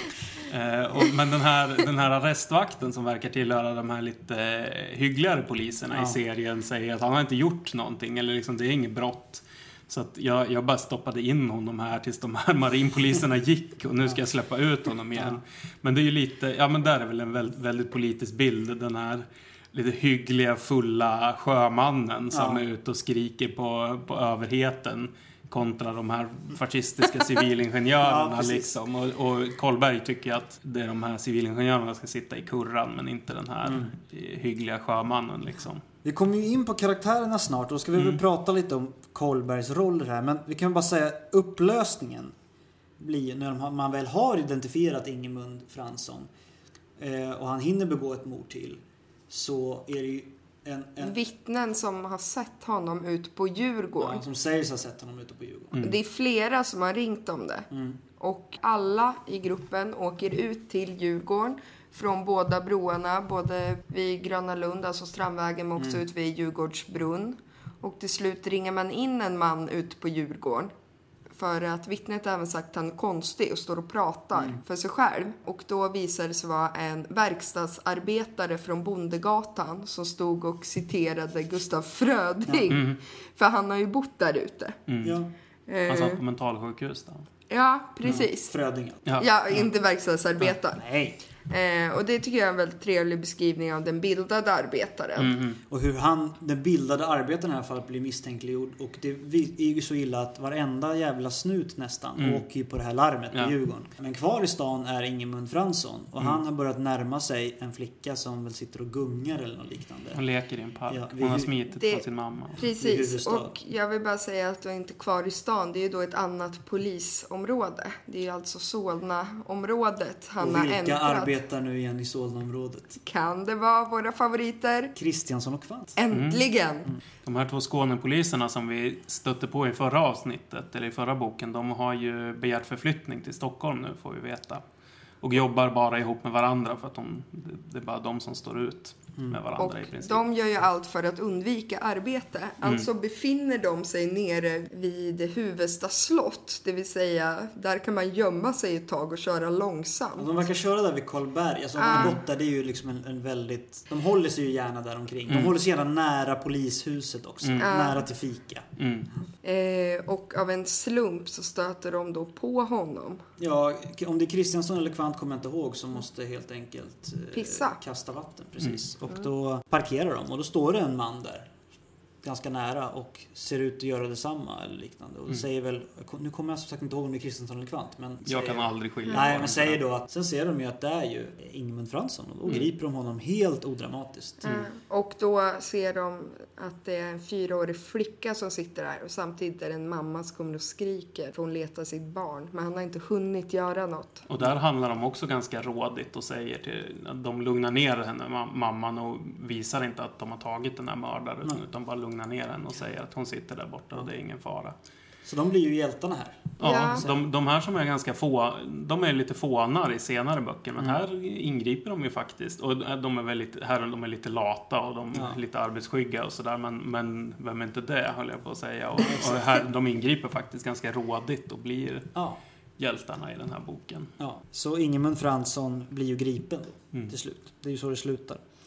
Speaker 4: Eh, och, men den här, den här arrestvakten som verkar tillhöra de här lite hyggligare poliserna ja. i serien säger att han har inte gjort någonting. Eller liksom, det är inget brott. Så att jag, jag bara stoppade in honom här tills de här marinpoliserna gick och nu ska jag släppa ut honom igen. Ja. Men det är ju lite, ja men där är väl en väldigt, väldigt politisk bild. Den här lite hyggliga, fulla sjömannen som ja. är ute och skriker på, på överheten kontra de här fascistiska civilingenjörerna ja, liksom. Och, och Kollberg tycker att det är de här civilingenjörerna ska sitta i kurran men inte den här mm. hyggliga sjömannen liksom.
Speaker 6: Vi kommer ju in på karaktärerna snart och då ska vi mm. väl prata lite om Kollbergs roller här. Men vi kan bara säga upplösningen blir när de, man väl har identifierat Ingemund Fransson eh, och han hinner begå ett mord till så är det ju en, en...
Speaker 5: vittnen som har sett honom ut på Djurgården.
Speaker 6: Ja, som säger sig ha sett honom ute på Djurgården.
Speaker 5: Mm. Det är flera som har ringt om det. Mm. Och alla i gruppen åker ut till Djurgården från båda broarna, både vid Gröna Lund, alltså Strandvägen, men också mm. ut vid Djurgårdsbrunn. Och till slut ringer man in en man ut på Djurgården. För att vittnet även sagt att han är konstig och står och pratar mm. för sig själv. Och då visar det sig vara en verkstadsarbetare från Bondegatan som stod och citerade Gustaf Fröding. Mm. För han har ju bott där ute.
Speaker 4: Mm. Ja. Han satt på mentalsjukhus då.
Speaker 5: Ja, precis.
Speaker 6: Mm. Fröding.
Speaker 5: Ja, ja inte verkstadsarbetare.
Speaker 6: Ja. Nej.
Speaker 5: Eh, och det tycker jag är en väldigt trevlig beskrivning av den bildade arbetaren.
Speaker 6: Mm. Och hur han, den bildade arbetaren i alla fall, blir misstänkliggjord. Och det är ju så illa att varenda jävla snut nästan mm. åker ju på det här larmet ja. på Djurgården. Men kvar i stan är Ingemund Fransson. Och mm. han har börjat närma sig en flicka som väl sitter och gungar eller något liknande.
Speaker 4: Hon leker i en park. Ja, hon har smitit det, från sin mamma.
Speaker 5: Precis, och jag vill bara säga att du är inte kvar i stan. Det är ju då ett annat polisområde. Det är ju alltså Solna-området han har äntrat.
Speaker 6: Arbetar nu igen i Solna-området.
Speaker 5: Kan det vara våra favoriter?
Speaker 6: Kristiansson och Kvant.
Speaker 5: Äntligen! Mm.
Speaker 4: Mm. De här två Skånepoliserna som vi stötte på i förra avsnittet, eller i förra boken, de har ju begärt förflyttning till Stockholm nu, får vi veta. Och jobbar bara ihop med varandra för att de, det är bara de som står ut mm. med varandra
Speaker 5: och
Speaker 4: i princip.
Speaker 5: De gör ju allt för att undvika arbete. Mm. Alltså befinner de sig nere vid Huvudsta slott. Det vill säga, där kan man gömma sig ett tag och köra långsamt.
Speaker 6: Och de verkar köra där vid Karlberg. Alltså, ah. de där, det är ju liksom en, en väldigt... De håller sig ju gärna där omkring. Mm. De håller sig gärna nära polishuset också. Mm. Nära till fika.
Speaker 4: Mm.
Speaker 5: Eh, och av en slump så stöter de då på honom.
Speaker 6: Ja, om det är Kristiansson eller Kvant kommer jag inte ihåg, så måste helt enkelt eh,
Speaker 5: pissa.
Speaker 6: Kasta vatten. Precis.
Speaker 4: Mm.
Speaker 6: Och då parkerar de och då står det en man där ganska nära och ser ut att göra detsamma eller liknande. Och mm. säger väl, nu kommer jag som sagt inte ihåg om det är Kristiansson eller Kvant, men
Speaker 4: jag
Speaker 6: säger,
Speaker 4: kan aldrig skilja.
Speaker 6: Nej, men säger då att sen ser de ju att det är ju Ingemund Fransson och då
Speaker 4: mm.
Speaker 6: griper de honom helt odramatiskt.
Speaker 5: Mm. Och då ser de att det är en fyraårig flicka som sitter där och samtidigt är det en mamma som kommer och skriker för hon letar sitt barn, men han har inte hunnit göra något.
Speaker 4: Och där handlar de också ganska rådigt och säger till, de lugnar ner henne, mamman, och visar inte att de har tagit den här mördaren mm. utan bara lugnar ner henne och säger att hon sitter där borta och det är ingen fara.
Speaker 6: Så de blir ju hjältarna här.
Speaker 4: Ja, ja. De, de här som är ganska få, de är lite fånar i senare böcker, men mm. här ingriper de ju faktiskt. Och de är väldigt, här de är lite lata och de
Speaker 6: ja.
Speaker 4: är lite arbetsskygga och sådär, men, men vem är inte det, höll jag på att säga. Och, och här, de ingriper faktiskt ganska rådigt och blir ja. hjältarna i den här boken.
Speaker 6: Ja. Så Ingemund Fransson blir ju gripen då, mm. till slut. Det är ju så det slutar.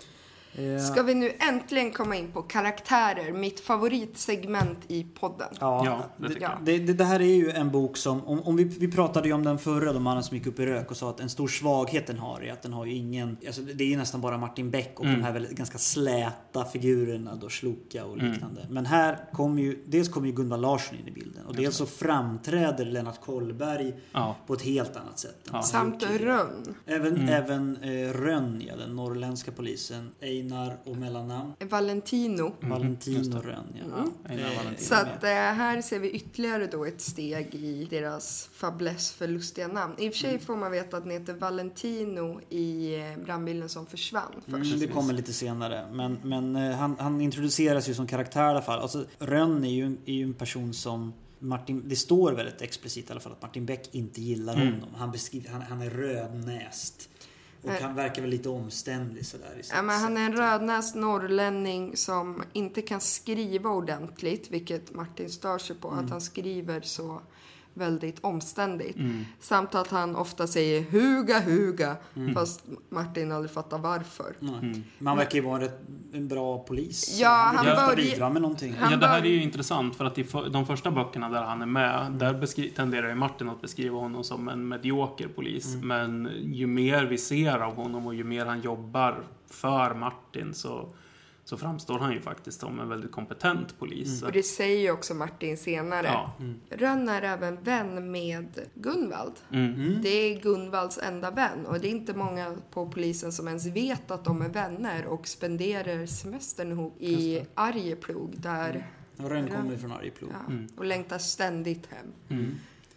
Speaker 5: Ska vi nu äntligen komma in på karaktärer, mitt favoritsegment i podden.
Speaker 6: Ja,
Speaker 4: Ja, det tycker jag.
Speaker 6: det, det, det här är ju en bok som, om, om vi, vi pratade ju om den förra, de mannen som gick upp i rök och sa att en stor svaghet den har är att den har ju ingen, alltså det är ju nästan bara Martin Beck och mm. de här väldigt, ganska släta figurerna då, Sloka och liknande. Mm. Men här kommer ju, dels kommer ju Gunvald Larsson in i bilden och dels så framträder Lennart Kollberg ja. på ett helt annat sätt.
Speaker 5: Ja. Samt Rönn.
Speaker 6: Även, mm. även eh, Rönn, ja, den norrländska polisen, Einar och mellannamn.
Speaker 5: Valentino.
Speaker 6: Mm. Valentino Rönn, ja.
Speaker 5: Mm.
Speaker 6: Einar
Speaker 5: Valentino. Så att, eh, här ser vi ytterligare då ett steg i deras fäbless för lustiga namn. I och för sig får man veta att den heter Valentino i brandbilen som försvann först.
Speaker 6: Mm, det kommer lite senare. Men, men eh, han, han introduceras ju som karaktär i alla fall. Alltså, Rönn är ju, är ju en person som Martin, det står väldigt explicit i alla fall att Martin Beck inte gillar mm. honom. Han, beskriver, han, han är rödnäst. Och han verkar väl lite omständig sådär i
Speaker 5: ja, men han är en rödnäst norrlänning som inte kan skriva ordentligt, vilket Martin stör sig på, mm. att han skriver så väldigt omständigt. Mm. Samt att han ofta säger huga, huga, mm. fast Martin aldrig fattar varför.
Speaker 6: Mm. Man verkar ju vara en bra polis.
Speaker 5: Ja, han börjar
Speaker 6: bidra med någonting.
Speaker 4: Ja, det här är ju intressant för att i de första böckerna där han är med, mm. där beskri- tenderar ju Martin att beskriva honom som en medioker polis. Mm. Men ju mer vi ser av honom och ju mer han jobbar för Martin så så framstår han ju faktiskt som en väldigt kompetent polis.
Speaker 5: Mm. Och det säger ju också Martin senare. Ja. Mm. Rönn är även vän med Gunvald. Mm. Det är Gunvalds enda vän. Och det är inte många på polisen som ens vet att de är vänner och spenderar semestern ihop i Arjeplog. Där
Speaker 6: mm. Rönn kommer från Arjeplog.
Speaker 5: Ja, mm. och längtar ständigt hem.
Speaker 6: Mm.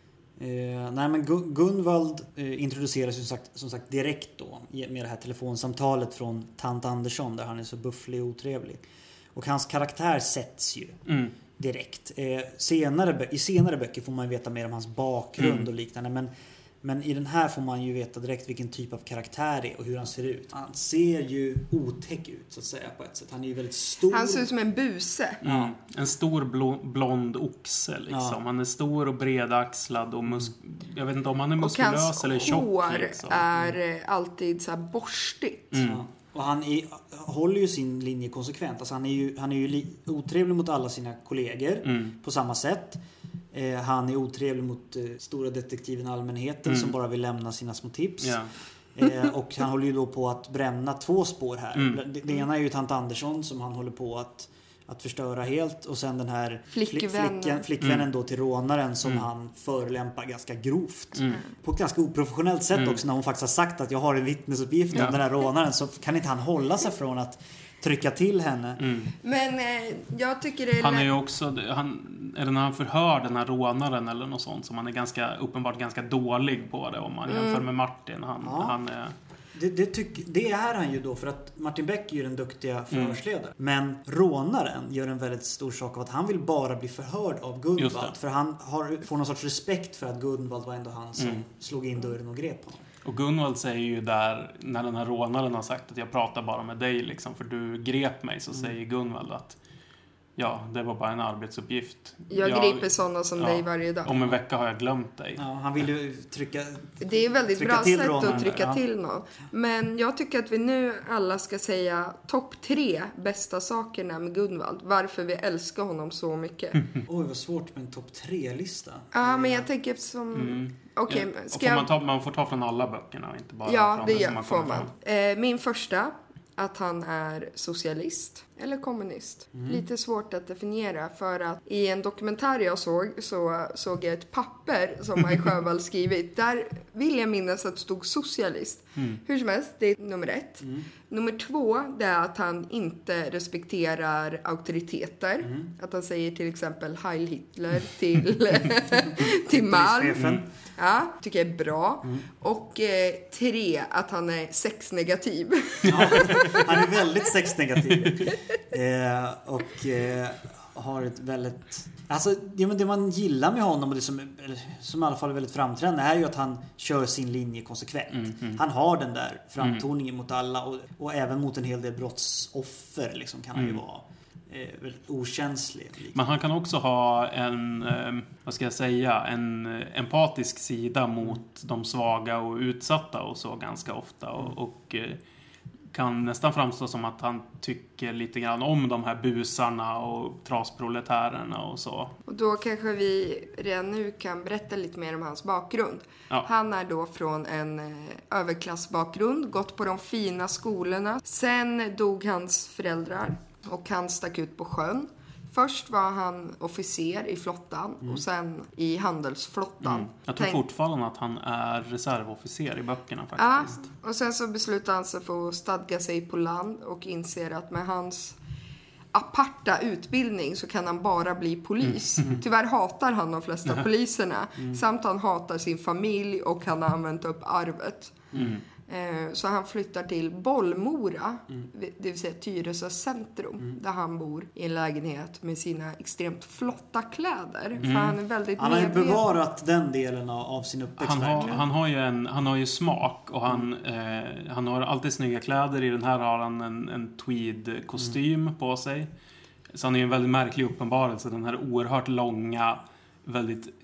Speaker 6: Eh, nej men Gunvald eh, introduceras som sagt, som sagt direkt då med det här telefonsamtalet från tant Andersson där han är så bufflig och otrevlig. Och hans karaktär sätts ju mm. direkt. Eh, senare, I senare böcker får man veta mer om hans bakgrund mm. och liknande, men Men i den här får man ju veta direkt vilken typ av karaktär det är och hur han ser ut. Han ser ju otäck ut så att säga på ett sätt. Han är ju väldigt stor.
Speaker 5: Han ser ut som en buse.
Speaker 4: Mm. Ja. En stor blå, blond oxe liksom. Ja. Han är stor och bredaxlad och mus- jag vet inte om han är muskulös eller tjock. Och hans hår liksom. är
Speaker 5: alltid så här borstigt.
Speaker 6: Mm. Ja. Och han är, håller ju sin linje konsekvent. Alltså han är ju, han är ju li- otrevlig mot alla sina kollegor mm. på samma sätt. Eh, han är otrevlig mot eh, stora detektiven allmänheten mm. som bara vill lämna sina små tips. Ja. eh, och han håller ju då på att bränna två spår här. Mm. Det, det ena är ju tant Andersson som han håller på att, att förstöra helt. Och sen den här
Speaker 5: flickvännen,
Speaker 6: flicken, flickvännen mm. då till rånaren som mm. han förolämpar ganska grovt. Mm. På ett ganska oprofessionellt sätt mm. också när hon faktiskt har sagt att jag har en vittnesuppgift ja. om den här rånaren, så kan inte han hålla sig från att trycka till henne. Mm.
Speaker 5: Men eh, jag tycker det är...
Speaker 4: Han är ju också... Han, är det när han förhör den här rånaren eller något sånt som han är ganska, uppenbart ganska dålig på det om man mm. jämför med Martin. Han,
Speaker 6: ja.
Speaker 4: han är...
Speaker 6: Det, det, tyck, det är han ju då, för att Martin Beck är ju den duktiga förhörsledaren. Mm. Men rånaren gör en väldigt stor sak av att han vill bara bli förhörd av Gunvald. För han har, får någon sorts respekt för att Gunvald var ändå han som mm. slog in dörren och grep honom.
Speaker 4: Och Gunvald säger ju där, när den här rånaren har sagt att jag pratar bara med dig liksom, för du grep mig, så mm. säger Gunvald att ja, det var bara en arbetsuppgift.
Speaker 5: Jag, jag griper sådana som ja, dig varje dag.
Speaker 4: Om en vecka har jag glömt dig.
Speaker 6: Ja, han vill ju trycka
Speaker 5: Det är väldigt bra sätt rånaren. Att trycka ja. till någon. Men jag tycker att vi nu alla ska säga topp tre bästa sakerna med Gunvald. Varför vi älskar honom så mycket.
Speaker 6: Oj, vad svårt med en topp tre-lista.
Speaker 5: Ja, men jag tänker som... Mm. Okej,
Speaker 4: okay, ska jag... man, ta, man får ta från alla böckerna, inte bara
Speaker 5: ja,
Speaker 4: från
Speaker 5: det,
Speaker 4: det
Speaker 5: det
Speaker 4: som man
Speaker 5: får man. Eh, min första, att han är socialist eller kommunist. Mm. Lite svårt att definiera, för att i en dokumentär jag såg så såg jag ett papper som Maj Sjöwall skrivit. Där vill jag minnas att det stod socialist. Mm. Hur som helst, det är nummer ett. Mm. Nummer två, det är att han inte respekterar auktoriteter. Mm. Att han säger till exempel Heil Hitler till, till Malm. Ja, tycker jag är bra. Mm. Och eh, tre, att han är sexnegativ.
Speaker 6: Ja, han är väldigt sexnegativ. eh, och eh, har ett väldigt... Alltså, det, det man gillar med honom och det som, som i alla fall är väldigt framträdande är ju att han kör sin linje konsekvent. Mm, mm. Han har den där framtoningen mm. mot alla och, och även mot en hel del brottsoffer liksom, kan han mm. ju vara. Väldigt okänslig.
Speaker 4: Men han kan också ha en, vad ska jag säga, en empatisk sida mot de svaga och utsatta och så ganska ofta. Och, och kan nästan framstå som att han tycker lite grann om de här busarna och trasproletärerna och så.
Speaker 5: Och då kanske vi redan nu kan berätta lite mer om hans bakgrund.
Speaker 4: Ja.
Speaker 5: Han är då från en eh, överklassbakgrund, gått på de fina skolorna. Sen dog hans föräldrar och han stack ut på sjön. Först var han officer i flottan mm. och sen i handelsflottan.
Speaker 4: Mm. Jag tror
Speaker 5: Tänk...
Speaker 4: fortfarande att han är reservofficer i böckerna faktiskt.
Speaker 5: Ja, och sen så beslutar han sig för att stadga sig på land och inser att med hans aparta utbildning så kan han bara bli polis. Mm. Tyvärr hatar han de flesta mm. poliserna. Mm. Samt han hatar sin familj och han har använt upp arvet. Mm. Så han flyttar till Bollmora, mm. det vill säga Tyresö centrum, mm. där han bor i en lägenhet med sina extremt flotta kläder. Mm. För han är väldigt
Speaker 6: Han har ju
Speaker 5: medveten.
Speaker 6: bevarat den delen av, av sin uppväxt.
Speaker 4: Han har, han har ju en, han har ju smak och han, mm. eh, han har alltid snygga kläder. I den här har han en, en tweed-kostym mm. på sig. Så han är ju en väldigt märklig uppenbarelse. Den här oerhört långa, väldigt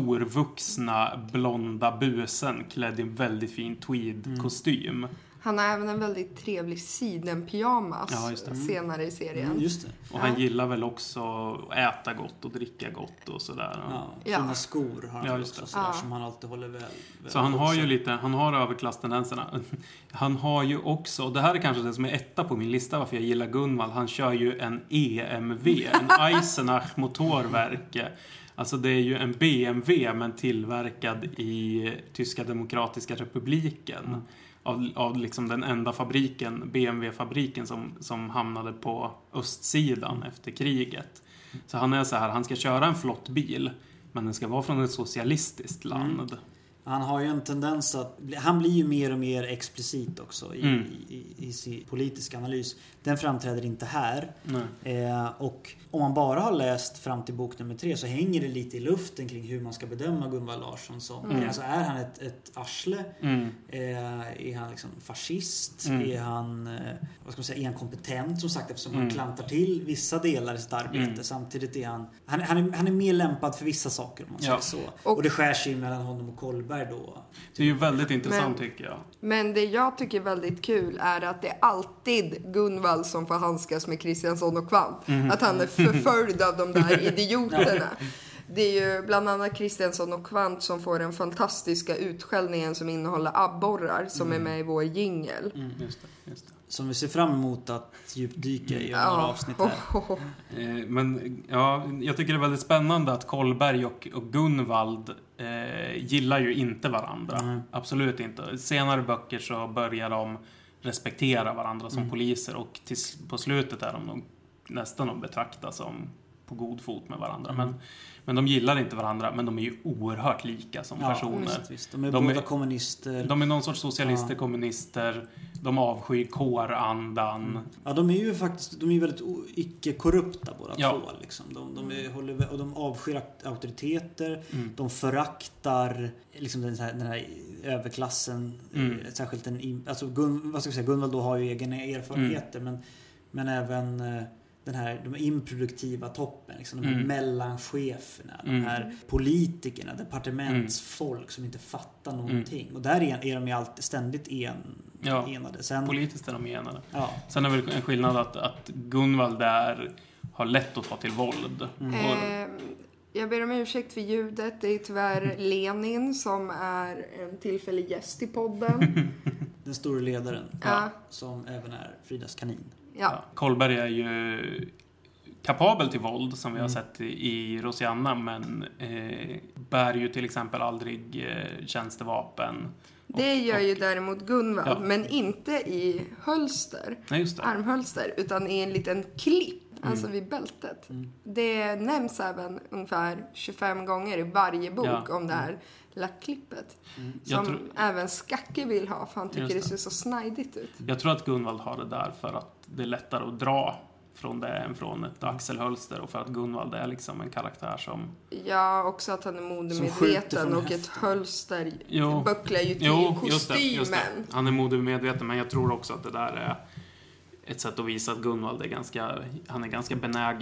Speaker 4: storvuxna blonda busen klädd i en väldigt fin tweed-kostym. Mm.
Speaker 5: Han har även en väldigt trevlig sidenpyjamas ja, just det. senare i serien.
Speaker 6: Mm, just det.
Speaker 4: Och han ja. gillar väl också att äta gott och dricka gott och sådär.
Speaker 6: Ja, fina ja. skor har han
Speaker 4: ja,
Speaker 6: också sådär, ja. som han alltid håller väl. väl
Speaker 4: Så han har
Speaker 6: också.
Speaker 4: ju lite, han har överklasstendenserna. Han har ju också, och det här är kanske det som är etta på min lista varför jag gillar Gunvald. Han kör ju en E M V, en Eisenach motorverke. Alltså det är ju en B M W men tillverkad i Tyska Demokratiska Republiken. Mm. Av, av liksom den enda fabriken, B M W-fabriken som, som hamnade på östsidan mm. efter kriget. Så han är så här, han ska köra en flott bil men den ska vara från ett socialistiskt land. Mm.
Speaker 6: Han har ju en tendens att, han blir ju mer och mer explicit också i, mm. i, i, i sin politiska analys. Den framträder inte här. Eh, och om man bara har läst fram till bok nummer tre så hänger det lite i luften kring hur man ska bedöma Gunvald Larsson som. Mm. Alltså är han ett, ett arsle? Mm. Eh, är han liksom fascist? Mm. Är han eh, vad ska man säga, är han kompetent som sagt eftersom mm. han klantar till vissa delar i sitt arbete. Mm. Samtidigt är han, han, han, är, han är mer lämpad för vissa saker om man säger ja. så. Och, och det skär sig mellan honom och Kollberg då.
Speaker 4: Det är ju väldigt intressant
Speaker 5: men,
Speaker 4: tycker jag.
Speaker 5: Men det jag tycker är väldigt kul är att det är alltid Gunvald som får handskas med Kristiansson och Kvant. Mm. Att han är förföljd av de där idioterna. Det är ju bland annat Kristiansson och Kvant som får den fantastiska utskällningen som innehåller abborrar som mm. är med i vår jingle.
Speaker 4: Mm, just det, just det.
Speaker 6: Som vi ser fram emot att djupdyka i några ja. avsnitt här.
Speaker 5: Oh, oh,
Speaker 4: oh. Men ja, jag tycker det är väldigt spännande att Kollberg och, och Gunvald eh, gillar ju inte varandra. Mm. Absolut inte. Senare böcker så börjar de respektera varandra som mm. poliser och till, på slutet är de nog nästan att betrakta som på god fot med varandra. Mm. Men, men de gillar inte varandra, men de är ju oerhört lika som ja, personer.
Speaker 6: Visst, visst. De är
Speaker 4: de
Speaker 6: båda
Speaker 4: är,
Speaker 6: kommunister.
Speaker 4: De är någon sorts socialister, ja. kommunister. De avskyr kårandan.
Speaker 6: Mm. Ja, de är ju faktiskt de är väldigt icke-korrupta båda
Speaker 4: ja.
Speaker 6: två. Liksom. De, de, är, håller, och de avskyr auktoriteter. Mm. De föraktar liksom den, här, den här överklassen. Mm. Särskilt den, alltså Gun, vad ska jag säga, Gunvald då har ju egna erfarenheter. Mm. Men, men även den här, de improduktiva toppen, liksom, de här mm. mellancheferna, mm. de här politikerna, departementsfolk mm. som inte fattar någonting. Mm. Och där är, är de ju alltid ständigt en,
Speaker 4: ja,
Speaker 6: enade. Sen,
Speaker 4: politiskt är de enade.
Speaker 6: Ja.
Speaker 4: Sen är väl en skillnad att, att Gunvald där har lätt att ta till våld.
Speaker 5: Mm. Eh, jag ber om ursäkt för ljudet. Det är tyvärr Lenin som är en tillfällig gäst i podden.
Speaker 6: Den stora ledaren,
Speaker 5: ja.
Speaker 6: som även är Fridas kanin.
Speaker 5: Ja.
Speaker 4: Kollberg är ju kapabel till våld som vi har sett i, i Rosianna, men eh, bär ju till exempel aldrig eh, tjänstevapen.
Speaker 5: Det
Speaker 4: och,
Speaker 5: gör
Speaker 4: och,
Speaker 5: ju däremot Gunvald,
Speaker 4: ja.
Speaker 5: men inte i hölster,
Speaker 4: Nej, just det.
Speaker 5: armhölster, utan i en liten klipp, mm. alltså vid bältet.
Speaker 6: Mm.
Speaker 5: Det nämns även ungefär tjugofem gånger i varje bok
Speaker 4: ja.
Speaker 5: om det här lackklippet. Mm.
Speaker 4: Jag
Speaker 5: som
Speaker 4: tror...
Speaker 5: även Skacke vill ha, för han tycker det. det ser så snajdigt ut.
Speaker 4: Jag tror att Gunvald har det där för att det är lättare att dra från det än från ett axelhölster, och för att Gunvald är liksom en karaktär som...
Speaker 5: Ja, också att han är modemedveten och ett hölster jo. bucklar ju till
Speaker 4: jo,
Speaker 5: kostymen.
Speaker 4: Just det, just det. Han är modemedveten, men jag tror också att det där är ett sätt att visa att Gunvald är ganska, han är ganska benägen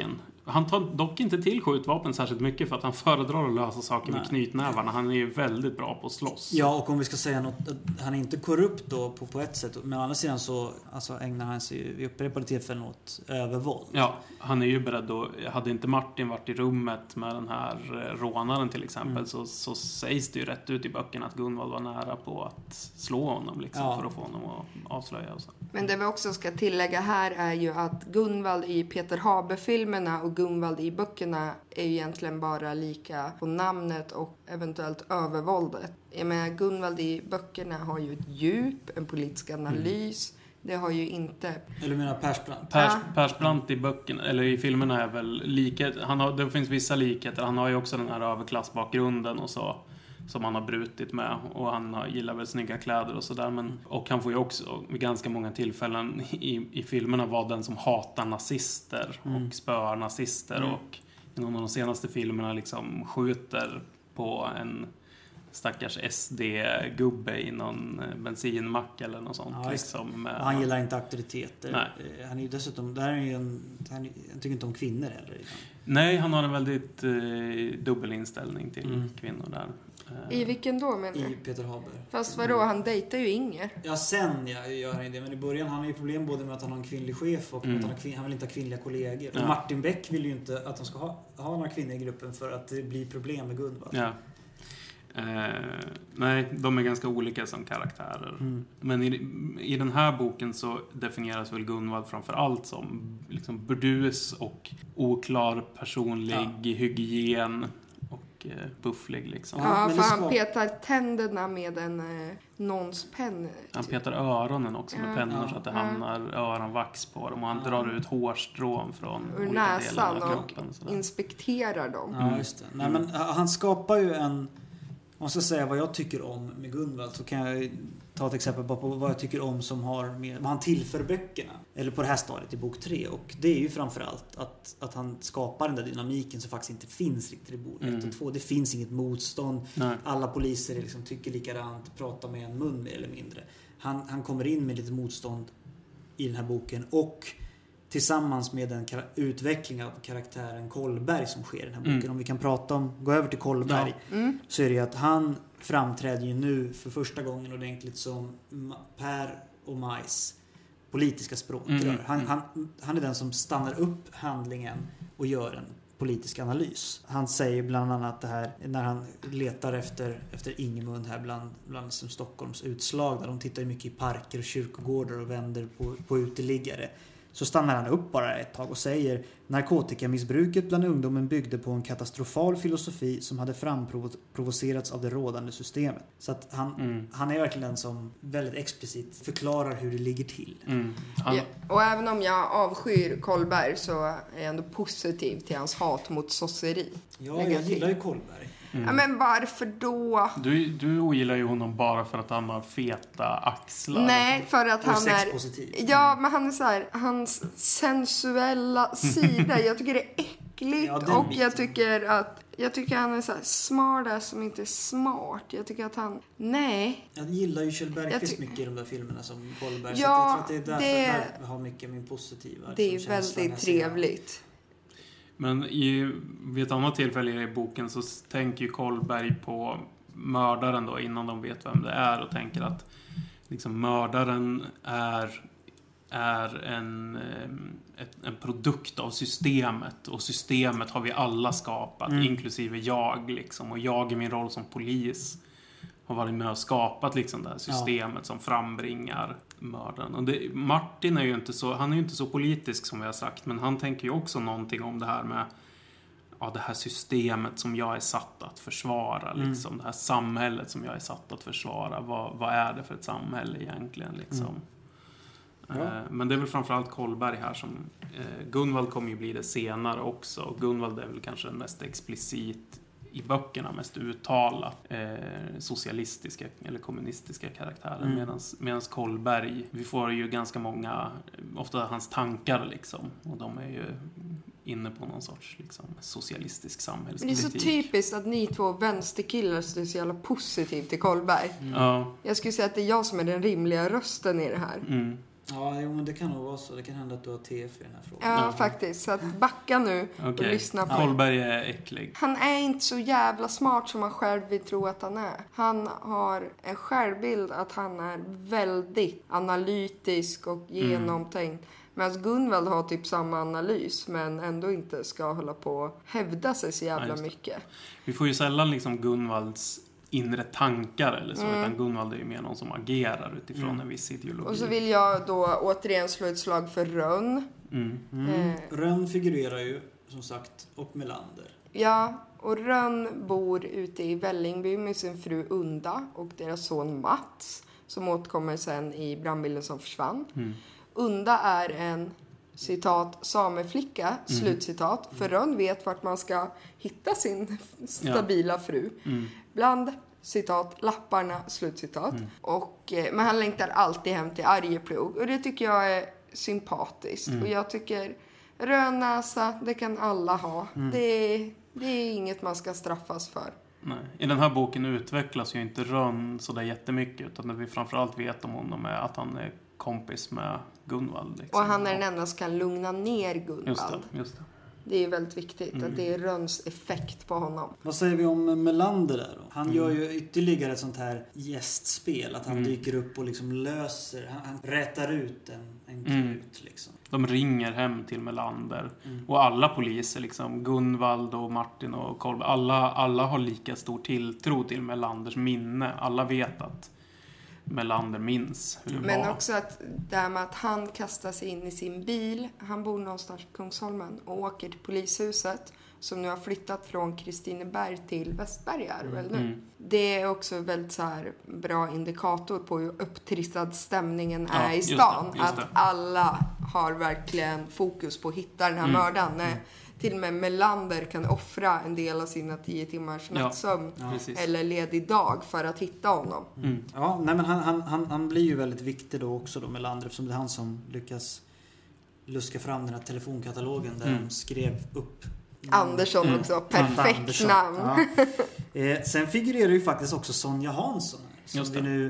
Speaker 4: Han tar dock inte till skjutvapen särskilt mycket för att han föredrar att lösa saker Nej. med knytnävarna. Han är ju väldigt bra på att slåss.
Speaker 6: Ja, och om vi ska säga något, han är inte korrupt då på, på ett sätt. Men å andra sidan så alltså, ägnar han sig vid upprepade tillfällen åt övervåld.
Speaker 4: Ja, han är ju beredd att, hade inte Martin varit i rummet med den här rånaren till exempel mm. så, så sägs det ju rätt ut i böckerna att Gunvald var nära på att slå honom liksom, ja. för att få honom att avslöja. Och så.
Speaker 5: Men det vi också ska tillägga här är ju att Gunvald i Peter Haber-filmerna och Gunvald i böckerna är ju egentligen bara lika på namnet och eventuellt övervåldet. Jag menar, Gunvald i böckerna har ju ett djup, en politisk analys. Mm. Det har ju inte...
Speaker 6: Eller menar Persbrandt?
Speaker 4: Pers, Persbrandt i böckerna, eller i filmerna är väl likhet. Han har, det finns vissa likheter. Han har ju också den här överklassbakgrunden och så. Som han har brutit med. Och han har, gillar väl snygga kläder och sådär. Men, och han får ju också vid ganska många tillfällen i, i filmerna vara den som hatar nazister. Mm. Och spöar nazister. Mm. Och i någon av de senaste filmerna liksom skjuter på en stackars S D-gubbe i någon bensinmack eller något sånt.
Speaker 6: Ja,
Speaker 4: liksom.
Speaker 6: Han gillar inte auktoriteter.
Speaker 4: Nej.
Speaker 6: Han är ju dessutom, där är ju en, han tycker inte om kvinnor heller.
Speaker 4: Nej, han har en väldigt eh, dubbel inställning till mm. kvinnor där.
Speaker 5: I vilken då menar du?
Speaker 6: I Peter Haber.
Speaker 5: Fast vadå, han dejtar ju Inger.
Speaker 6: Ja, sen ja, gör han det. Men i början han har ju problem både med att han har en kvinnlig chef och mm. att han, har kvin- han vill inte ha kvinnliga kollegor. Ja. Och Martin Beck vill ju inte att de ska ha, ha några kvinnor i gruppen för att det blir problem med Gunvald.
Speaker 4: Ja. Eh, nej, de är ganska olika som karaktärer. Mm. Men i, i den här boken så definieras väl Gunvald framför allt som liksom burdus och oklar personlig ja. hygien och eh, bufflig liksom.
Speaker 5: Ja, för han petar tänderna med en eh, någons penn.
Speaker 4: Han petar öronen också med ja. pennor ja. så att det hamnar öronvax på dem och han ja. drar ut hårstrån från
Speaker 5: ur näsan och inspekterar dem.
Speaker 6: Ja, just det. Nej, men han skapar ju en... Om jag ska säga vad jag tycker om med Gunvald så kan jag ta ett exempel bara på vad jag tycker om som har med, vad han tillför böckerna. Eller på det här stadiet i bok tre. Och det är ju framförallt att, att han skapar den där dynamiken som faktiskt inte finns riktigt i bok ett och två. Det finns inget motstånd. Nej. Alla poliser liksom tycker likadant, pratar med en mun mer eller mindre. Han, han kommer in med lite motstånd i den här boken och... tillsammans med den kar- utveckling av karaktären Kollberg som sker i den här boken. Mm. Om vi kan prata om, gå över till Kollberg ja. mm. så är det ju att han framträder ju nu för första gången ordentligt som Per och Majs politiska språkrör. Mm. Han, han, han är den som stannar upp handlingen och gör en politisk analys. Han säger bland annat det här när han letar efter, efter Ingemund här bland, bland som Stockholms utslag där de tittar ju mycket i parker och kyrkogårdar och vänder på, på uteliggare. Så stannar han upp bara ett tag och säger narkotikamissbruket bland ungdomen byggde på en katastrofal filosofi som hade framprovocerats av det rådande systemet. Så att han, mm. han är verkligen den som väldigt explicit förklarar hur det ligger till.
Speaker 4: Mm. Han...
Speaker 5: Ja, och även om jag avskyr Kollberg så är jag ändå positiv till hans hat mot sosseri.
Speaker 6: Ja, jag gillar ju Kollberg.
Speaker 5: Mm. Ja, men varför då?
Speaker 4: Du, du ogillar ju honom bara för att han har feta axlar.
Speaker 5: Nej, för att
Speaker 6: och
Speaker 5: han är...
Speaker 6: positiv.
Speaker 5: Ja, men han är så här, hans sensuella sida. Jag tycker det är äckligt. Ja, det är och jag mitt. tycker att jag tycker han är så här smart som inte är smart. Jag tycker att han... Nej.
Speaker 6: Jag gillar ju Kjell Bergqvist ty- mycket i de där filmerna som Kollberg.
Speaker 5: Ja,
Speaker 6: så jag tror att det är därför det... jag har mycket min positiva.
Speaker 5: Det är väldigt trevligt.
Speaker 4: Men i, vid ett annat tillfälle i boken så tänker ju Kollberg på mördaren då innan de vet vem det är och tänker att liksom mördaren är, är en, ett, en produkt av systemet och systemet har vi alla skapat mm. inklusive jag liksom och jag i min roll som polis har varit med och skapat liksom det här systemet ja. som frambringar mördaren. Och det, Martin är ju inte så, han är ju inte så politisk som vi har sagt, men han tänker ju också någonting om det här med ja, det här systemet som jag är satt att försvara mm. liksom, det här samhället som jag är satt att försvara. Vad, vad är det för ett samhälle egentligen liksom? Mm. Ja. Men det är väl framförallt Kollberg här som eh, Gunvald kommer ju bli det senare också. Och Gunvald är väl kanske den mest explicit i böckerna mest uttalat eh, socialistiska eller kommunistiska karaktärer mm. medans, medans Kollberg, vi får ju ganska många, ofta hans tankar liksom, och de är ju inne på någon sorts liksom, socialistisk samhällspolitik.
Speaker 5: Men det är så typiskt att ni två vänsterkillar är så jävla positivt till Kollberg.
Speaker 4: Mm. Ja.
Speaker 5: Jag skulle säga att det är jag som är den rimliga rösten i det här.
Speaker 4: Mm.
Speaker 6: Ja, jo, men det kan nog vara så. Det kan hända att du har T F i den här frågan.
Speaker 5: Ja,
Speaker 4: Ja.
Speaker 5: faktiskt. Så att backa nu och
Speaker 4: Okej,
Speaker 5: lyssna på.
Speaker 4: Kolberg är äcklig.
Speaker 5: Han är inte så jävla smart som han själv vill tro att han är. Han har en självbild att han är väldigt analytisk och genomtänkt. Mm. Medan Gunvald har typ samma analys men ändå inte ska hålla på och hävda sig så jävla
Speaker 4: ja,
Speaker 5: mycket.
Speaker 4: Vi får ju sällan liksom Gunvalds inre tankar eller så, mm. utan Gunvald är ju mer någon som agerar utifrån mm. en viss ideologi.
Speaker 5: Och så vill jag då återigen slå ett slag för Rönn.
Speaker 4: Mm.
Speaker 6: Mm. Eh. Rönn figurerar ju som sagt och Melander.
Speaker 5: Ja, och Rönn bor ute i Vällingby med sin fru Unda och deras son Mats som återkommer sen i brandbilden som försvann. Mm. Unda är en citat sameflicka, mm. slutcitat. För Rönn vet vart man ska hitta sin stabila ja. fru. Mm. Bland citat lapparna, slutcitat. Mm. Och, men han längtar alltid hem till Arjeplog. Och det tycker jag är sympatiskt. Mm. Och jag tycker rönnäsa, det kan alla ha. Mm. Det, det är inget man ska straffas för.
Speaker 4: Nej. I den här boken utvecklas ju inte Rönn så där jättemycket. Utan det vi framförallt vet om honom är att han är kompis med Gunvald. Liksom.
Speaker 5: Och han är den enda som kan lugna ner Gunvald.
Speaker 4: Just det, just det.
Speaker 5: Det är väldigt viktigt mm. att det är Rönns effekt på honom.
Speaker 6: Vad säger vi om Melander där då? Han mm. gör ju ytterligare ett sånt här gästspel. Att han mm. dyker upp och liksom löser, han, han rätar ut en, en knut mm. liksom.
Speaker 4: De ringer hem till Melander. Mm. Och alla poliser, liksom Gunvald och Martin och Kolberg, alla, alla har lika stor tilltro till Melanders minne. Alla vet att Melander minns hur det
Speaker 5: Men
Speaker 4: var.
Speaker 5: också att det här med att han kastar sig in i sin bil. Han bor någonstans på Kungsholmen och åker till polishuset som nu har flyttat från Kristineberg till Västberga. Mm. Väl nu. Mm. Det är också väldigt så här bra indikator på hur upptrissad stämningen ja, är i stan.
Speaker 4: Just det, just det.
Speaker 5: Att alla har verkligen fokus på att hitta den här mm. mördaren. Mm. Till och med Melander kan offra en del av sina tio timmars nattsömn ja, ja, eller ledig dag för att hitta honom.
Speaker 6: Mm. Ja, nej, men han, han, han, han blir ju väldigt viktig då också då, Melander, eftersom det är han som lyckas luska fram den här telefonkatalogen där mm. de skrev upp
Speaker 5: Andersson mm. också, perfekt Andersson. namn.
Speaker 6: Ja. Eh, sen figurerar ju faktiskt också Sonja Hansson här, som vi nu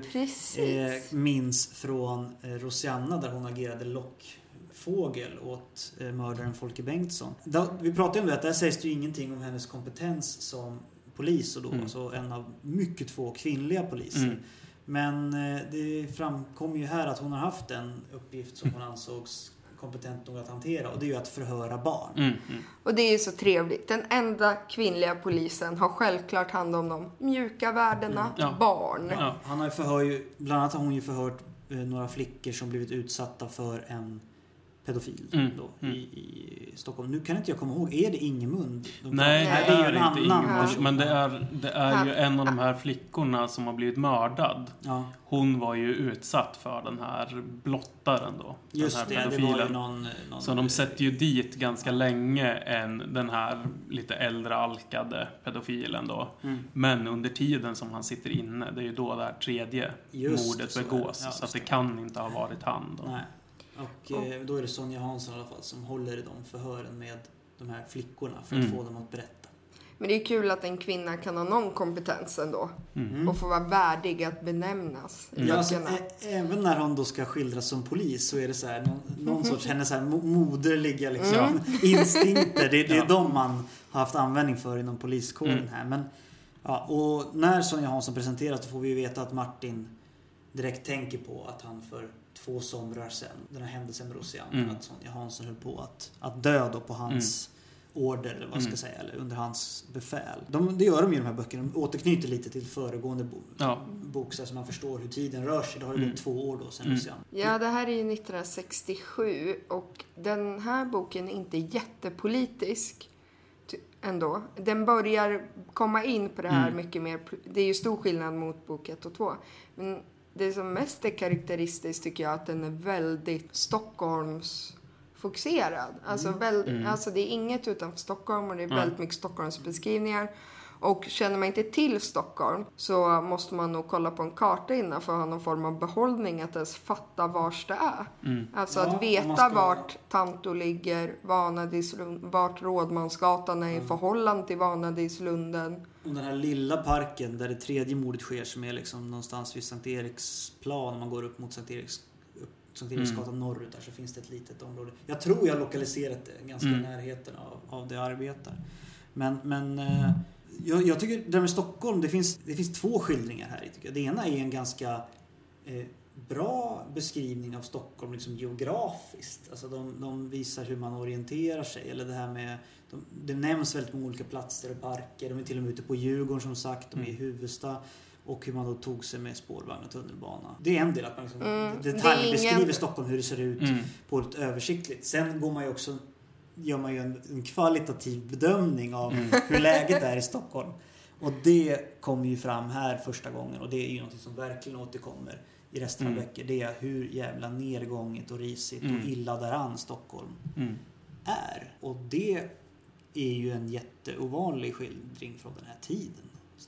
Speaker 6: eh, minns från eh, Rosianna där hon agerade lock fågel åt eh, mördaren Folke Bengtsson. Da, vi pratade om det att där sägs det ju ingenting om hennes kompetens som polis och då mm. alltså en av mycket få kvinnliga poliser. Mm. Men eh, det framkom ju här att hon har haft en uppgift som hon ansågs kompetent nog att hantera, och det är ju att förhöra barn. Mm. Mm.
Speaker 5: Och det är ju så trevligt. Den enda kvinnliga polisen har självklart hand om de mjuka värdena, mm. ja. barn.
Speaker 6: Ja. Han har förhör ju, bland annat har hon ju förhört eh, några flickor som blivit utsatta för en pedofil mm. då, mm. I, i Stockholm. Nu kan inte jag komma ihåg, är det Ingemund? De
Speaker 4: Nej, det är, det är ju en annan Ingemund, men det är, det är ju en av de här flickorna som har blivit mördad. Ja. Hon var ju utsatt för den här blottaren då.
Speaker 6: Just
Speaker 4: den här
Speaker 6: det,
Speaker 4: pedofilen.
Speaker 6: det var ju någon, någon...
Speaker 4: Så de sätter ju dit ganska länge än den här lite äldre alkade pedofilen då. Mm. Men under tiden som han sitter inne, det är ju då det här tredje just mordet så begås. Ja, så att det kan inte ha varit han då.
Speaker 6: Nej. Och eh, då är det Sonja Hansson i alla fall som håller i de förhören med de här flickorna för att mm. få dem att berätta.
Speaker 5: Men det är kul att en kvinna kan ha någon kompetens ändå. Mm. Och få vara värdig att benämnas.
Speaker 6: Mm. Ja, alltså, ä- även när hon då ska skildras som polis så är det så här, någon, någon sorts hennes så här moderliga liksom, mm. instinkter. Det, det är ja. de man har haft användning för inom poliskåren mm. här. Men, ja, och när Sonja Hansson presenteras så får vi ju veta att Martin direkt tänker på att han för två somrar sedan, den här händelsen med Rosianna, mm. att Sonja Hansson höll på att, att dö då på hans mm. order, eller vad ska jag säga, eller under hans befäl. De, det gör de ju i de här böckerna. De återknyter lite till föregående bo- ja. bok så man förstår hur tiden rör sig. Det har ju mm. gått två år då sedan mm. Rosianna.
Speaker 5: Ja, det här är ju nittonhundrasextiosju och den här boken är inte jättepolitisk ändå. Den börjar komma in på det här mm. mycket mer. Det är ju stor skillnad mot bok ett och två. Men det som mest är karaktäristiskt tycker jag att den är väldigt Stockholms fokuserad. Alltså, mm. väl, mm. alltså det är inget utanför Stockholm och det är mm. väldigt mycket Stockholms beskrivningar. Och känner man inte till Stockholm så måste man nog kolla på en karta innan för att ha någon form av behållning att ens fatta vars det är. Mm. Alltså ja, att veta ska... vart Tanto ligger, Vanadislund, vart Rådmansgatan är mm. i förhållande till Vanadislunden.
Speaker 6: Och den här lilla parken där det tredje mordet sker som är liksom någonstans vid Sankt Eriksplan, man går upp mot Sankt Eriks upp Sankt Eriksgatan mm. norrut där så finns det ett litet område. Jag tror jag har lokaliserat det ganska mm. i närheten av, av det jag arbetar. Men, men eh, jag, jag tycker det med Stockholm, det finns, det finns två skildringar här. Tycker jag. Det ena är en ganska eh, bra beskrivning av Stockholm liksom geografiskt. Alltså de, de visar hur man orienterar sig. Eller det här med, de, det nämns väldigt många olika platser och parker. De är till och med ute på Djurgården som sagt, de är i Huvudsta. Och hur man då tog sig med spårvagn och tunnelbana. Det är en del att man liksom mm, detaljbeskriver ingen... Stockholm, hur det ser ut mm. på ett översiktligt. Sen går man ju också, gör man ju en, en kvalitativ bedömning av mm. hur läget är i Stockholm. Och det kommer ju fram här första gången. Och det är ju något som verkligen återkommer i resten mm. av böcker. Det är hur jävla nedgånget och risigt mm. och illa däran Stockholm mm. är. Och det är ju en jätteovanlig skildring från den här tiden.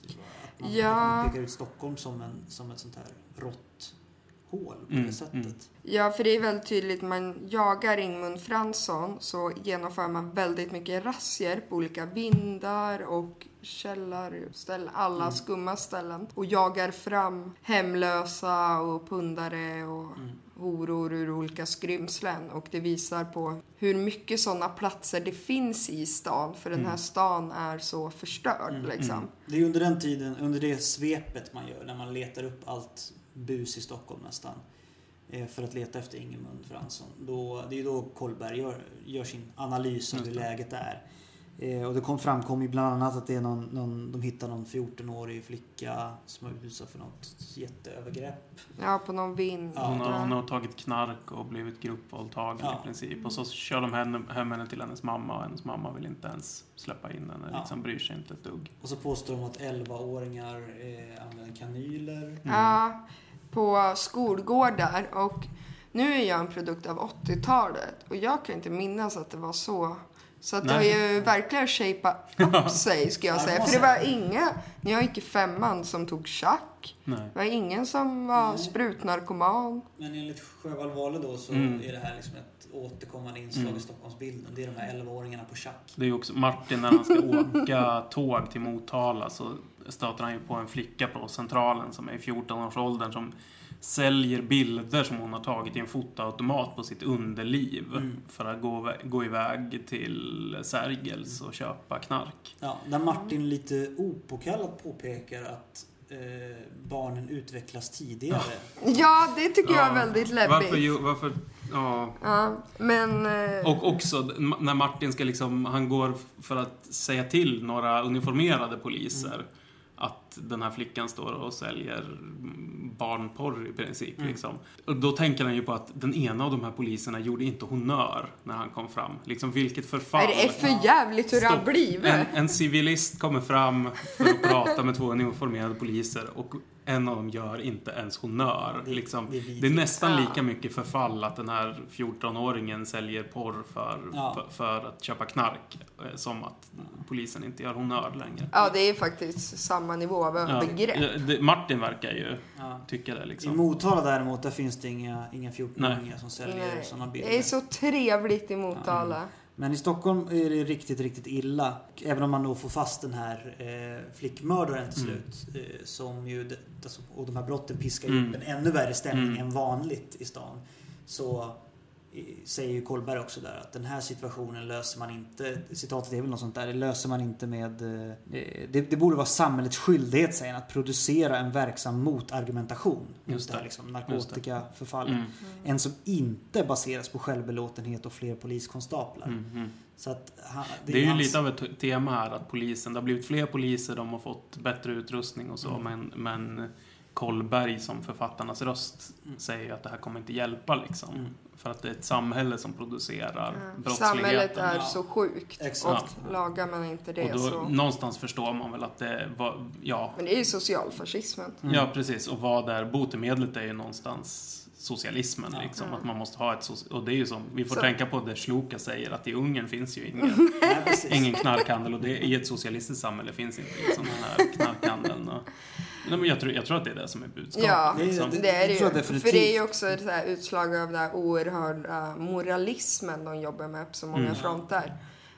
Speaker 6: Man
Speaker 5: ja.
Speaker 6: pekar ut Stockholm som, en, som ett sånt här rått hål på
Speaker 4: mm,
Speaker 6: det sättet.
Speaker 4: Mm.
Speaker 5: Ja, för det är väldigt tydligt. Man jagar Ingmund Fransson så genomför man väldigt mycket razzier på olika vindar och källarställen, alla mm. skumma ställen. Och jagar fram hemlösa och pundare och mm. horor ur olika skrymslen. Och det visar på hur mycket sådana platser det finns i stan. För den här stan är så förstörd mm. liksom. Mm.
Speaker 6: Det är under den tiden, under det svepet man gör när man letar upp allt bus i Stockholm nästan för att leta efter Ingemund Fransson. Då, det är då Kollberg gör, gör sin analys av hur läget är. Eh, och det kom framkom ju bland annat att det är någon, någon, de hittar någon fjortonårig flicka som har utsatts för något jätteövergrepp.
Speaker 5: Ja, på någon vind.
Speaker 4: Ja. Hon, har, hon har tagit knark och blivit gruppvåldtagen ja. i princip. Och så kör de henne, hem henne till hennes mamma och hennes mamma vill inte ens släppa in henne. Ja. Liksom bryr sig inte ett dugg.
Speaker 6: Och så påstår de att elvaåringar eh, använder kanyler. Mm.
Speaker 5: Ja, på skolgårdar. Och nu är jag en produkt av åttiotalet. Och jag kan inte minnas att det var så... Så att det har ju verkligen shapat upp sig, ska jag säga. För det var inga, när jag gick i femman, som tog tjack. Nej. Det var ingen som var Nej. sprutnarkoman.
Speaker 6: Men enligt Sjöwall Wahlöö då så mm. är det här liksom ett återkommande inslag mm. i Stockholmsbilden. Det är de här elvaåringarna på tjack.
Speaker 4: Det är ju också Martin, när han ska åka tåg till Motala så stöter han ju på en flicka på Centralen som är i fjorton-årsåldern som säljer bilder som hon har tagit i en fotoautomat på sitt underliv mm. för att gå, gå iväg till Sergels och köpa knark.
Speaker 6: Ja, där Martin lite opåkallat påpekar att eh, barnen utvecklas tidigare.
Speaker 5: Ja, det tycker ja. jag är väldigt läbbigt.
Speaker 4: Varför? varför ja.
Speaker 5: ja, men... Eh...
Speaker 4: Och också när Martin ska liksom, han går för att säga till några uniformerade poliser mm. att den här flickan står och säljer barnporr i princip. Mm. Liksom. Och då tänker han ju på att den ena av de här poliserna gjorde inte honör när han kom fram. Liksom vilket förfall.
Speaker 5: Det är för jävligt hur det har blivit.
Speaker 4: En, en civilist kommer fram för att prata med två uniformerade poliser och en av dem gör inte ens honör. Det, liksom. det, är, det är nästan ja. lika mycket förfall att den här fjorton-åringen säljer porr för, ja. för, för att köpa knark som att polisen inte gör honör längre.
Speaker 5: Ja, det är faktiskt samma nivå av övergrepp.
Speaker 4: Ja, det, Martin verkar ju ja. tycka det. Liksom.
Speaker 6: I Motala däremot, där finns det inga, inga fjorton-åringar som säljer sådana bilder.
Speaker 5: Det är så trevligt i Motala. Ja.
Speaker 6: Men i Stockholm är det riktigt, riktigt illa. Även om man då får fast den här eh, flickmördaren till slut. Mm. Eh, som ju, alltså, och de här brotten piskar mm. upp en ännu värre stämning mm. än vanligt i stan. Så eh, säger ju Kollberg också där att den här situationen löser man inte. Citatet är väl något sånt där. Det löser man inte med... Eh, det, det borde vara samhällets skyldighet, säger han, att producera en verksam motargumentation. Just det här liksom, narkotikaförfallen. Mm. En som inte baseras på självbelåtenhet och fler poliskonstaplar. Mm. Mm. Så att, ha,
Speaker 4: det, det är ju hans... lite av ett tema här att polisen, det har blivit fler poliser, de har fått bättre utrustning och så, mm. men, men Kollberg som författarnas röst mm. säger att det här kommer inte hjälpa liksom. Mm. För att det är ett samhälle som producerar ja. brottsligheten.
Speaker 5: Samhället är ja. så sjukt.
Speaker 6: Exakt.
Speaker 5: Och ja. lagar man inte det
Speaker 4: och då,
Speaker 5: så...
Speaker 4: Någonstans förstår man väl att det var... Ja.
Speaker 5: Men det är ju socialfascismen.
Speaker 4: Mm. Ja, precis. Och vad där botemedlet är ju någonstans socialismen ja. liksom. Mm. Att man måste ha ett... Och det är ju som... Vi får så. tänka på det Sloka säger. Att i Ungern finns ju ingen, ingen knarkhandel. Och det, i ett socialistiskt samhälle finns inte liksom den här knarkhandeln. Och, nej, men jag, tror, jag tror att det är det som är budskapet.
Speaker 5: Ja,
Speaker 4: liksom.
Speaker 5: det, det är det ju. Definitivt. För det är ju också ett så här utslag av den här oerhörda moralismen de jobbar med på så många mm. fronter.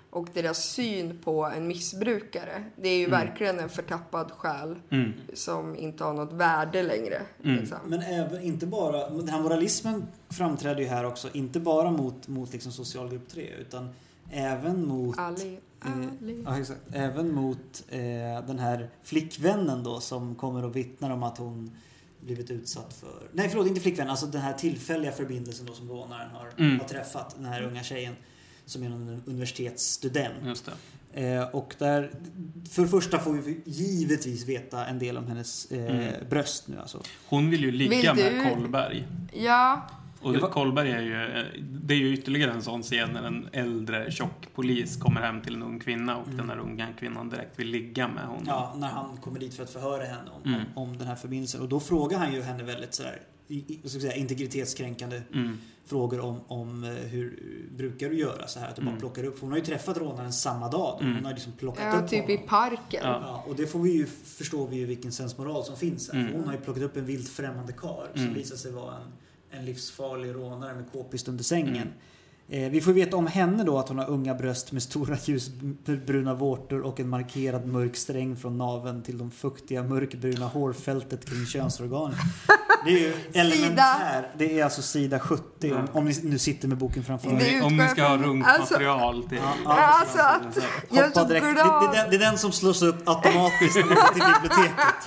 Speaker 5: och deras syn på en missbrukare. Det är ju mm. verkligen en förtappad själ mm. som inte har något värde längre. Mm. Liksom.
Speaker 6: Men även, inte bara, den här moralismen framträder ju här också, inte bara mot, mot liksom socialgrupp tre, utan även mot
Speaker 5: Ali, Ali.
Speaker 6: Eh, ja, exakt, även mot eh, den här flickvännen då som kommer och vittnar om att hon blivit utsatt för, nej förlåt, inte flickvän, alltså den här tillfälliga förbindelsen då som rånaren har, mm. har träffat, den här unga tjejen som är en universitetsstudent.
Speaker 4: Just det.
Speaker 6: Eh, och där, för det första får vi givetvis veta en del om hennes eh, mm. bröst nu alltså.
Speaker 4: Hon vill ju ligga vill med Kollberg.
Speaker 5: Ja.
Speaker 4: Och var... Kollberg är ju, det är ju ytterligare en sån scen när en äldre tjock polis kommer hem till en ung kvinna och mm. den här unga kvinnan direkt vill ligga med honom.
Speaker 6: Ja, när han kommer dit för att förhöra henne om, mm. om, om den här förbindelsen. Och då frågar han ju henne väldigt sådär, vad ska jag säga, integritetskränkande mm. frågor om, om hur brukar du göra så här, att du mm. bara plockar upp. För hon har ju träffat rånaren samma dag. Hon
Speaker 5: mm.
Speaker 6: har liksom plockat
Speaker 5: ja,
Speaker 6: upp
Speaker 5: typ
Speaker 6: honom.
Speaker 5: i parken.
Speaker 6: Ja. Ja, och det får vi ju, förstår vi ju vilken sensmoral som finns här.
Speaker 4: Mm.
Speaker 6: För hon har ju plockat upp en vilt främmande karl som mm. visar sig vara en en livsfarlig rånare med k-pist under sängen. Mm. Eh, vi får veta om henne då att hon har unga bröst med stora ljusbruna vårtor och en markerad mörk sträng från naveln till de fuktiga mörkbruna hårfältet kring könsorganet. Det är ju elementär. Det är alltså sida sjuttio mm. om, om ni nu sitter med boken framför
Speaker 4: er. Om ni ska ha runkmaterial
Speaker 5: alltså,
Speaker 4: till...
Speaker 5: Ja, ja, alltså att... Jag är så
Speaker 6: direkt. Det, det, är den, det är den som slås upp automatiskt när man går till biblioteket.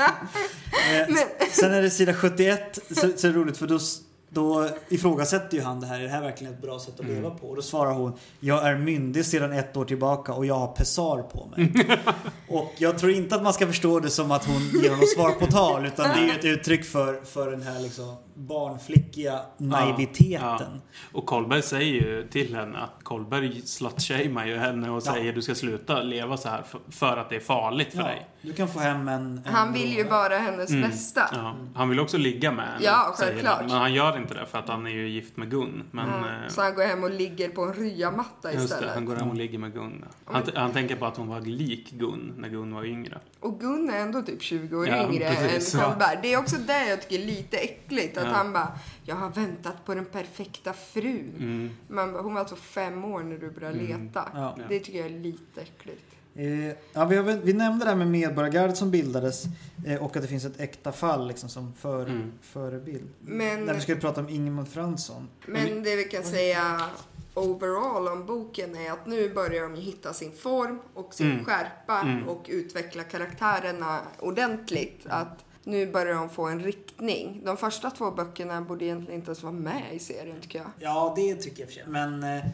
Speaker 6: Eh, sen är det sida sjuttioett så, så är det roligt för då Då ifrågasätter ju han det här. Är det här verkligen ett bra sätt att mm. leva på? Och då svarar hon: jag är myndig sedan ett år tillbaka och jag har pessar på mig. Och jag tror inte att man ska förstå det som att hon ger honom svar på tal. Utan det är ju ett uttryck för, för den här liksom barnflickiga naiviteten. Ja, ja.
Speaker 4: Och Kollberg säger ju till henne att Kollberg slutshamear ju henne och säger ja. du ska sluta leva så här för, för att det är farligt för ja, dig.
Speaker 6: Du kan få hem en... en
Speaker 5: han vill ju bara hennes mm. bästa.
Speaker 4: Ja. Han vill också ligga med henne.
Speaker 5: Ja, självklart.
Speaker 4: Men han gör inte det för att han är ju gift med Gun. Men,
Speaker 5: ja. Så han går hem och ligger på en ryamatta istället.
Speaker 4: Just det, han går hem och ligger med Gun. Han, han tänker på att hon var lik Gun när Gun var yngre.
Speaker 5: Och Gun är ändå typ tjugo år
Speaker 4: ja,
Speaker 5: yngre
Speaker 4: precis.
Speaker 5: än Kollberg. Det är också det jag tycker är lite äckligt. Att
Speaker 4: ja.
Speaker 5: han bara, jag har väntat på den perfekta frun.
Speaker 4: Mm.
Speaker 5: Men hon var alltså fem år när du började leta.
Speaker 6: Mm. Ja.
Speaker 5: Det tycker jag är lite äckligt.
Speaker 6: Eh, ja, vi, har, vi nämnde det här med medborgargardet som bildades eh, och att det finns ett äkta fall liksom, som för, mm. förebild. Men, Därför ska vi prata om Ingemund Fransson.
Speaker 5: Men det vi kan säga overall om boken är att nu börjar de hitta sin form och sin mm. skärpa mm. och utveckla karaktärerna ordentligt. Att nu börjar de få en riktning. De första två böckerna borde egentligen inte ens vara med i serien, tycker jag.
Speaker 6: Ja, det tycker jag för sig. Men eh,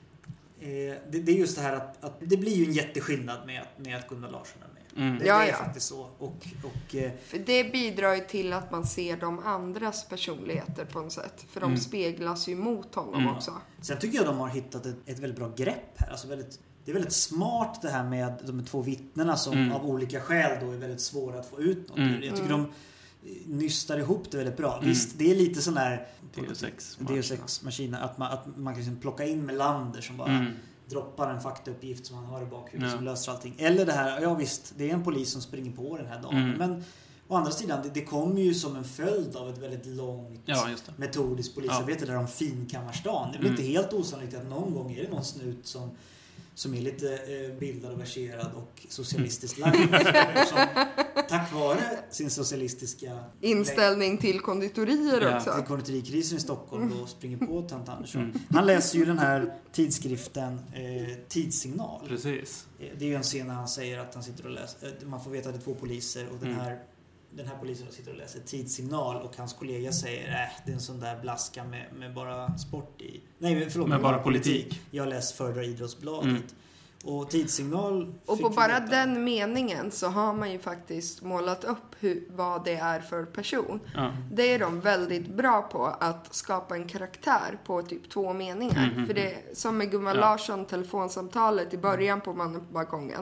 Speaker 6: det, det är just det här att, att det blir ju en jätteskillnad med, med att Gunnar Larsson är med. Mm. Det,
Speaker 5: ja,
Speaker 6: det är
Speaker 5: ja.
Speaker 6: faktiskt så. Och, och, eh,
Speaker 5: för det bidrar ju till att man ser de andras personligheter på något sätt. För de mm. speglas ju mot honom mm. också.
Speaker 6: Sen tycker jag de har hittat ett, ett väldigt bra grepp här. Alltså väldigt... Det är väldigt smart det här med de två vittnena som mm. av olika skäl då är väldigt svåra att få ut något. Mm. Jag tycker mm. de nystar ihop det väldigt bra. Mm. Visst, det är lite sån där
Speaker 4: Deus Ex
Speaker 6: Deus Ex-maskiner att man, att man kan liksom plocka in Melander som bara mm. droppar en faktauppgift som han har i bakhuvudet ja. som löser allting. Eller det här, ja visst, det är en polis som springer på den här dagen. Mm. Men å andra sidan, det, det kommer ju som en följd av ett väldigt långt
Speaker 4: ja,
Speaker 6: metodiskt polisarbete ja. där de finkammarstan. Det är väl mm. inte helt osannolikt att någon gång är det någon snut som som är lite eh, bildad och verserad och socialistiskt lagd. som tack vare sin socialistiska
Speaker 5: inställning till konditorier
Speaker 6: ja,
Speaker 5: också.
Speaker 6: Till konditorikrisen i Stockholm och springer på Tant Andersson. Mm. Han läser ju den här tidskriften eh, Tidssignal.
Speaker 4: Precis.
Speaker 6: Det är ju en scen när han säger att han sitter och läser. Man får veta att det är två poliser och den här den här polisen sitter och läser Tidssignal och hans kollega säger äh, det är en sån där blaska med, med bara sport i. Nej, förlåt,
Speaker 4: med bara politik. politik.
Speaker 6: Jag läser föredrar Idrottsbladet. Mm. Och Tidssignal.
Speaker 5: Och på bara den meningen så har man ju faktiskt målat upp hur, vad det är för person.
Speaker 4: Ja.
Speaker 5: Det är de väldigt bra på, att skapa en karaktär på typ två meningar. Mm-hmm. För det som med Gunnar ja. Larsson telefonsamtalet i början på Mannen på balkongen.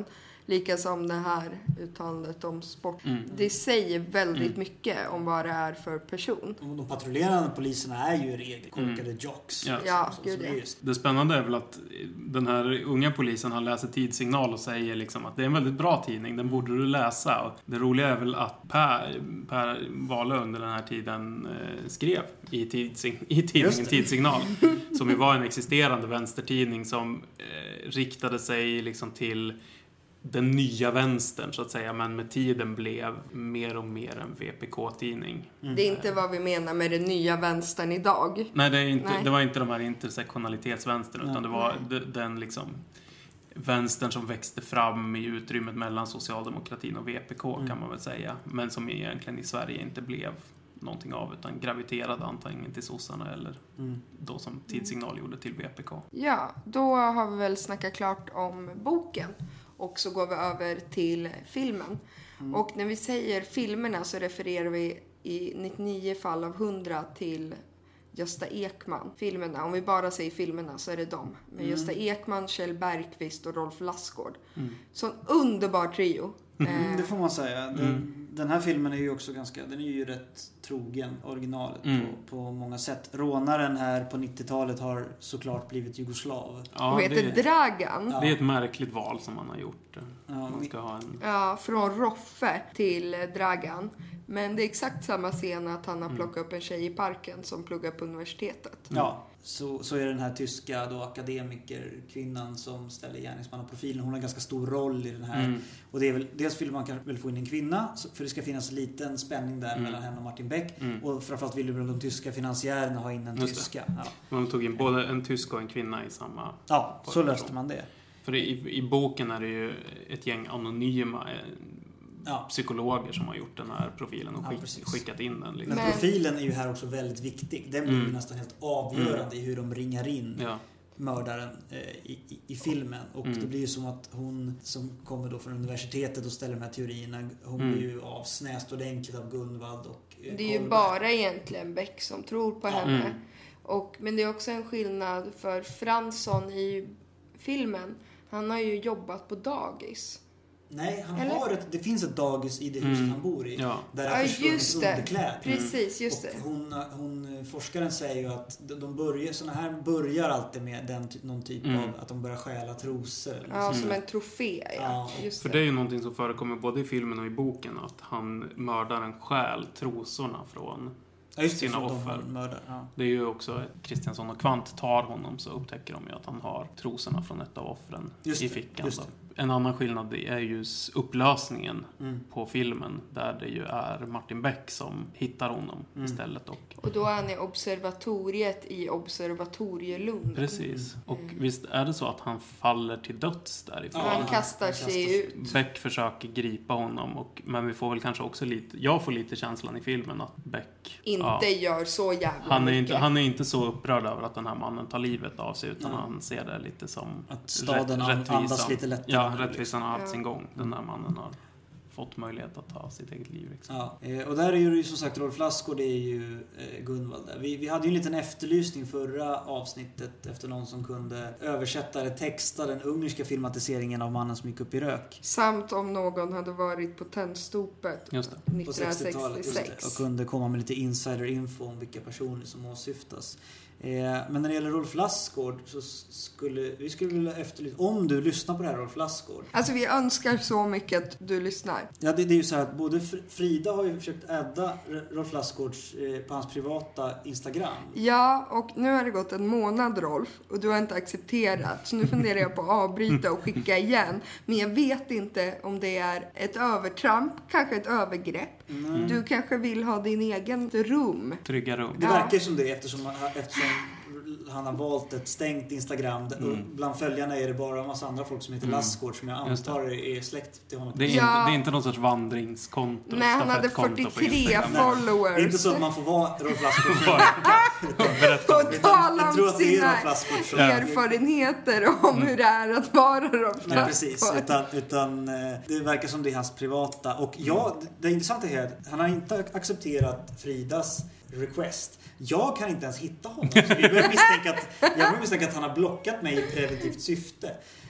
Speaker 5: Lika som det här uttalandet om sport.
Speaker 4: Mm.
Speaker 5: Det säger väldigt
Speaker 4: Mm.
Speaker 5: mycket om vad det är för person.
Speaker 6: De patrullerande poliserna är ju i regel korkade
Speaker 4: Mm.
Speaker 6: jocks.
Speaker 4: Ja.
Speaker 5: Ja,
Speaker 6: Så-
Speaker 5: gud
Speaker 6: som är
Speaker 5: ja.
Speaker 6: just-
Speaker 4: Det spännande är väl att den här unga polisen, han läser Tidsignal och säger liksom att det är en väldigt bra tidning, den borde du läsa. Och det roliga är väl att Per, per Wahlöö under den här tiden eh, skrev i, tidsing, i tidningen Tidsignal, som ju var en existerande vänstertidning som eh, riktade sig liksom till den nya vänstern så att säga, men med tiden blev mer och mer en V P K-tidning.
Speaker 5: Det är inte vad vi menar med den nya vänstern idag.
Speaker 4: Nej, det, är inte,
Speaker 5: Nej.
Speaker 4: det var inte de här intersektionalitetsvänstern, utan det var
Speaker 5: Nej.
Speaker 4: de- den liksom vänstern som växte fram i utrymmet mellan socialdemokratin och V P K
Speaker 6: Mm.
Speaker 4: kan man väl säga, men som egentligen i Sverige inte blev någonting av, utan graviterade antingen till sossarna eller
Speaker 6: Mm.
Speaker 4: då som Tidsignal gjorde till V P K.
Speaker 5: Ja, då har vi väl snackat klart om boken. Och så går vi över till filmen. Och när vi säger filmerna så refererar vi i nittionio fall av hundra till Gösta Ekman. Filmerna, om vi bara säger filmerna så är det dem. Med
Speaker 6: Mm.
Speaker 5: Gösta Ekman, Kjell Bergqvist och Rolf Lassgård.
Speaker 4: Mm.
Speaker 5: Så en underbar trio.
Speaker 6: Mm,
Speaker 5: Eh,
Speaker 6: det får man säga. Den,
Speaker 4: Mm.
Speaker 6: den här filmen är ju också ganska, den är ju rätt trogen originalet
Speaker 4: Mm.
Speaker 6: på, på många sätt. Rånaren här på nittiotalet har såklart blivit jugoslav.
Speaker 4: Ja,
Speaker 5: och heter
Speaker 4: det,
Speaker 5: Dragan.
Speaker 6: Ja.
Speaker 4: det är ett märkligt val som man har gjort.
Speaker 6: Ja,
Speaker 4: Man ska ha en...
Speaker 5: Ja, från Roffe till eh, Dragan. Men det är exakt samma scen att han har plockat upp en tjej i parken som pluggar på universitetet.
Speaker 6: Ja, så, så är den här tyska då, akademikerkvinnan som ställer gärningsmannaprofilen. Hon har en ganska stor roll i den här.
Speaker 4: Mm.
Speaker 6: Och det är väl, dels vill man kanske väl få in en kvinna, så- för det ska finnas en liten spänning där
Speaker 4: Mm.
Speaker 6: mellan henne och Martin Beck.
Speaker 4: Mm.
Speaker 6: Och framförallt vill väl de tyska finansiärerna ha in en
Speaker 4: Just det.
Speaker 6: tyska. Ja,
Speaker 4: Man tog in både en tysk och en kvinna i samma...
Speaker 6: ja så löste man det.
Speaker 4: För i, i boken är det ju ett gäng anonyma eh,
Speaker 6: Ja.
Speaker 4: psykologer som har gjort den här profilen och
Speaker 6: Ja,
Speaker 4: skick,
Speaker 6: precis.
Speaker 4: skickat in den. Liksom.
Speaker 6: Men
Speaker 5: Men-
Speaker 6: profilen är ju här också väldigt viktig. Den blir ju
Speaker 4: Mm.
Speaker 6: nästan helt avgörande i hur de ringar in
Speaker 4: Ja.
Speaker 6: mördaren eh, i, i, i filmen. Och
Speaker 4: Mm.
Speaker 6: det blir ju som att hon som kommer då från universitetet och ställer de här teorierna, hon
Speaker 4: Mm.
Speaker 6: blir ju avsnäst ordentligt av Gunvald och eh,
Speaker 5: Det är ju
Speaker 6: Kolberg.
Speaker 5: bara egentligen Beck som tror på henne.
Speaker 4: Mm.
Speaker 5: Och, men det är också en skillnad för Fransson i filmen. Han har ju jobbat på dagis.
Speaker 6: Nej, han
Speaker 5: Eller?
Speaker 6: har ett, det finns ett dagis i det huset
Speaker 4: Mm.
Speaker 6: han bor i.
Speaker 4: Ja.
Speaker 6: Där
Speaker 5: Ja,
Speaker 6: har försvunnit
Speaker 5: just det.
Speaker 6: underkläder.
Speaker 5: Precis, just
Speaker 6: och
Speaker 5: det.
Speaker 6: hon, hon, forskaren säger ju att de de börjar, såna här börjar alltid med den, ty- någon typ
Speaker 4: Mm.
Speaker 6: av att de börjar stjäla trosor. eller
Speaker 5: Ja,
Speaker 6: något
Speaker 5: som
Speaker 6: sånt.
Speaker 5: en trofé. Ja.
Speaker 6: Ja.
Speaker 5: Just
Speaker 4: För det är ju någonting som förekommer både i filmen och i boken, att han mördaren stjäl trosorna från...
Speaker 6: Ja, just det,
Speaker 4: sina
Speaker 6: från de
Speaker 4: offer.
Speaker 6: han mördar. Ja.
Speaker 4: Det är ju också Kristiansson och Kvant tar honom, så upptäcker de ju att han har trosorna från ett av offren
Speaker 6: Just
Speaker 4: i
Speaker 6: det,
Speaker 4: fickan.
Speaker 6: just
Speaker 4: Då.
Speaker 6: det.
Speaker 4: En annan skillnad är ju s- upplösningen
Speaker 6: Mm.
Speaker 4: på filmen, där det ju är Martin Beck som hittar honom
Speaker 6: Mm.
Speaker 4: istället. Och
Speaker 5: Och då är han i observatoriet i Observatorielunden.
Speaker 4: Precis. Och
Speaker 6: Mm.
Speaker 4: visst är det så att han faller till döds därifrån.
Speaker 5: Han
Speaker 6: Ja,
Speaker 5: kastar
Speaker 6: han
Speaker 5: sig
Speaker 6: kastar
Speaker 5: ut.
Speaker 4: Beck försöker gripa honom, och, men vi får väl kanske också lite... Jag får lite känslan i filmen att Beck...
Speaker 5: Inte
Speaker 4: ja,
Speaker 5: gör så jävla
Speaker 4: han, är
Speaker 5: mycket.
Speaker 4: inte, han är inte så upprörd över att den här mannen tar livet av sig, utan
Speaker 6: Nej.
Speaker 4: han ser det lite som...
Speaker 6: Att staden an- andas lite lättare.
Speaker 4: Ja, rättvisan har haft
Speaker 5: Ja.
Speaker 4: sin gång. Den här mannen har fått möjlighet att ta sitt eget liv. Liksom.
Speaker 6: Ja, eh, och där är ju som sagt Rolf Lassgård, det är ju eh, Gunvald där. Vi, vi hade ju en liten efterlysning förra avsnittet efter någon som kunde översätta eller texta den ungerska filmatiseringen av Mannen som gick upp i rök.
Speaker 5: Samt om någon hade varit på Tennstopet
Speaker 4: Just det.
Speaker 6: På sextiotalet, just det. Och
Speaker 5: nittonhundrasextiosex.
Speaker 6: kunde komma med lite insider-info om vilka personer som åsyftas. Eh, men när det gäller Rolf Lassgård så skulle vi skulle vilja efterlysa, om du lyssnar på det här Rolf Lassgård.
Speaker 5: Alltså vi önskar så mycket att du lyssnar.
Speaker 6: Ja, det, det är ju så här att både Fr- Frida har ju försökt adda R- Rolf Lassgårds eh, på hans privata Instagram.
Speaker 5: Ja, och nu har det gått en månad Rolf och du har inte accepterat. Så nu funderar jag på att avbryta och skicka igen. Men jag vet inte om det är ett övertramp, kanske ett övergrepp. Du kanske vill ha din egen rum.
Speaker 4: Trygga rum.
Speaker 6: Det
Speaker 5: Ja.
Speaker 6: verkar ju som det eftersom, eftersom han har valt ett stängt Instagram.
Speaker 4: Mm.
Speaker 6: Och bland följarna är det bara en massa andra folk som heter
Speaker 4: Mm.
Speaker 6: Lassgård som jag
Speaker 4: Just det.
Speaker 6: antar är släkt till honom.
Speaker 4: Det är,
Speaker 5: Ja.
Speaker 4: inte, det är inte någon sorts vandringskonto.
Speaker 5: Nej, han hade
Speaker 4: stafettkonto på
Speaker 5: fyrtiotre
Speaker 4: Instagram.
Speaker 5: followers.
Speaker 6: Det är inte så att man får vara Rolf Lassgård.
Speaker 4: Berätta.
Speaker 5: Och tala
Speaker 6: Jag
Speaker 5: om
Speaker 6: tror att det är
Speaker 5: sina
Speaker 6: Rolf Lassgård som...
Speaker 5: erfarenheter om hur det är att vara Rolf
Speaker 6: Nej, precis.
Speaker 5: Lassgård.
Speaker 6: Utan, utan eh, det verkar som det är hans privata. Och ja, det, det intressanta är att han har inte accepterat Fridas request. Jag kan inte ens hitta honom. Så vi börjar misstänka att, jag börjar misstänka att han har blockat mig i preventivt syfte.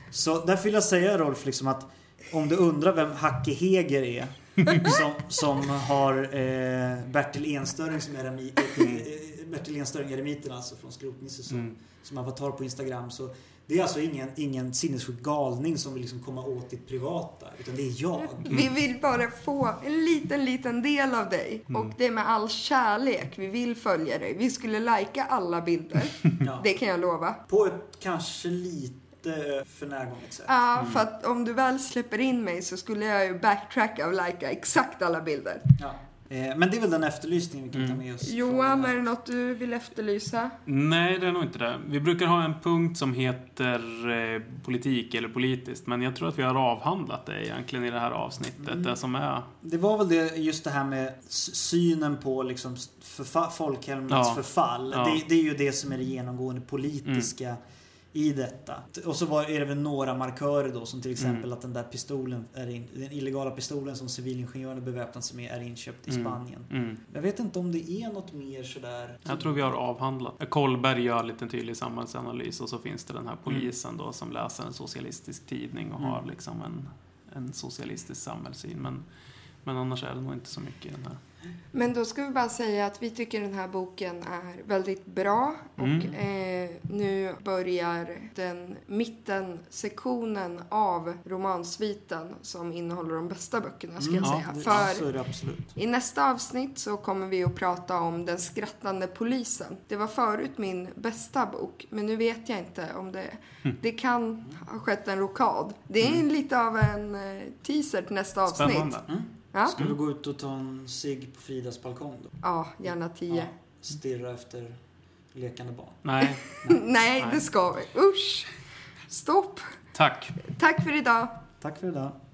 Speaker 6: Så därför vill jag säga, Rolf, liksom att om du undrar vem Hacke Heger är som, som har eh, Bertil Enstöring som är eremi, eh, Bertil Enstöring eremiten, alltså från Skrotnisse som, mm. som avatar på Instagram, så det är alltså ingen, ingen sinnessjuk galning som vill liksom komma åt ditt privata, utan det är jag.
Speaker 5: Vi vill bara få en liten, liten del av dig. Mm. Och det är med all kärlek. Vi vill följa dig. Vi skulle lajka alla bilder. Ja. Det kan jag lova.
Speaker 6: På ett kanske lite för närgånget sätt.
Speaker 5: Ja, mm. för att om du väl släpper in mig så skulle jag ju backtracka och lajka exakt alla bilder.
Speaker 6: Ja. Men det är väl den efterlysningen vi kan mm. ta med oss.
Speaker 5: Johan, är det något du vill efterlysa?
Speaker 4: Nej, det är nog inte det. Vi brukar ha en punkt som heter eh, politik eller politiskt. Men jag tror att vi har avhandlat det egentligen i det här avsnittet. Mm. Det som är...
Speaker 6: Det var väl det, just det här med synen på liksom förfa- folkhemmets ja. förfall. Ja. Det, det är ju det som är det genomgående politiska mm. i detta. Och så var, är det väl några markörer då, som till exempel mm. att den där pistolen är in, den illegala pistolen som civilingenjörerna beväpnat sig med är inköpt i mm. Spanien. Mm. Jag vet inte om det är något mer sådär.
Speaker 4: Jag tror vi har avhandlat. Kolberg gör lite en tydlig samhällsanalys, och så finns det den här polisen då som läser en socialistisk tidning och mm. har liksom en, en socialistisk samhällssyn. Men, men annars är det nog inte så mycket i den här.
Speaker 5: Men då ska vi bara säga att vi tycker den här boken är väldigt bra. Och mm. eh, nu börjar den mittensektionen av romansviten som innehåller de bästa böckerna, ska jag
Speaker 6: mm,
Speaker 5: säga.
Speaker 6: Ja,
Speaker 5: För
Speaker 6: så är det absolut.
Speaker 5: I nästa avsnitt så kommer vi att prata om Den skrattande polisen. Det var förut min bästa bok, men nu vet jag inte om det... Mm. Det kan ha skett en rokad. Det är mm. lite av en teaser till nästa avsnitt.
Speaker 4: Spännande. Mm.
Speaker 5: Ja.
Speaker 6: Ska vi gå ut och ta en cigg på Fridas balkong då?
Speaker 5: Ja, gärna tio. Ja,
Speaker 6: stirra efter lekande barn.
Speaker 4: Nej.
Speaker 5: Nej, Nej, det ska vi. Usch. Stopp.
Speaker 4: Tack.
Speaker 5: Tack för idag.
Speaker 6: Tack för idag.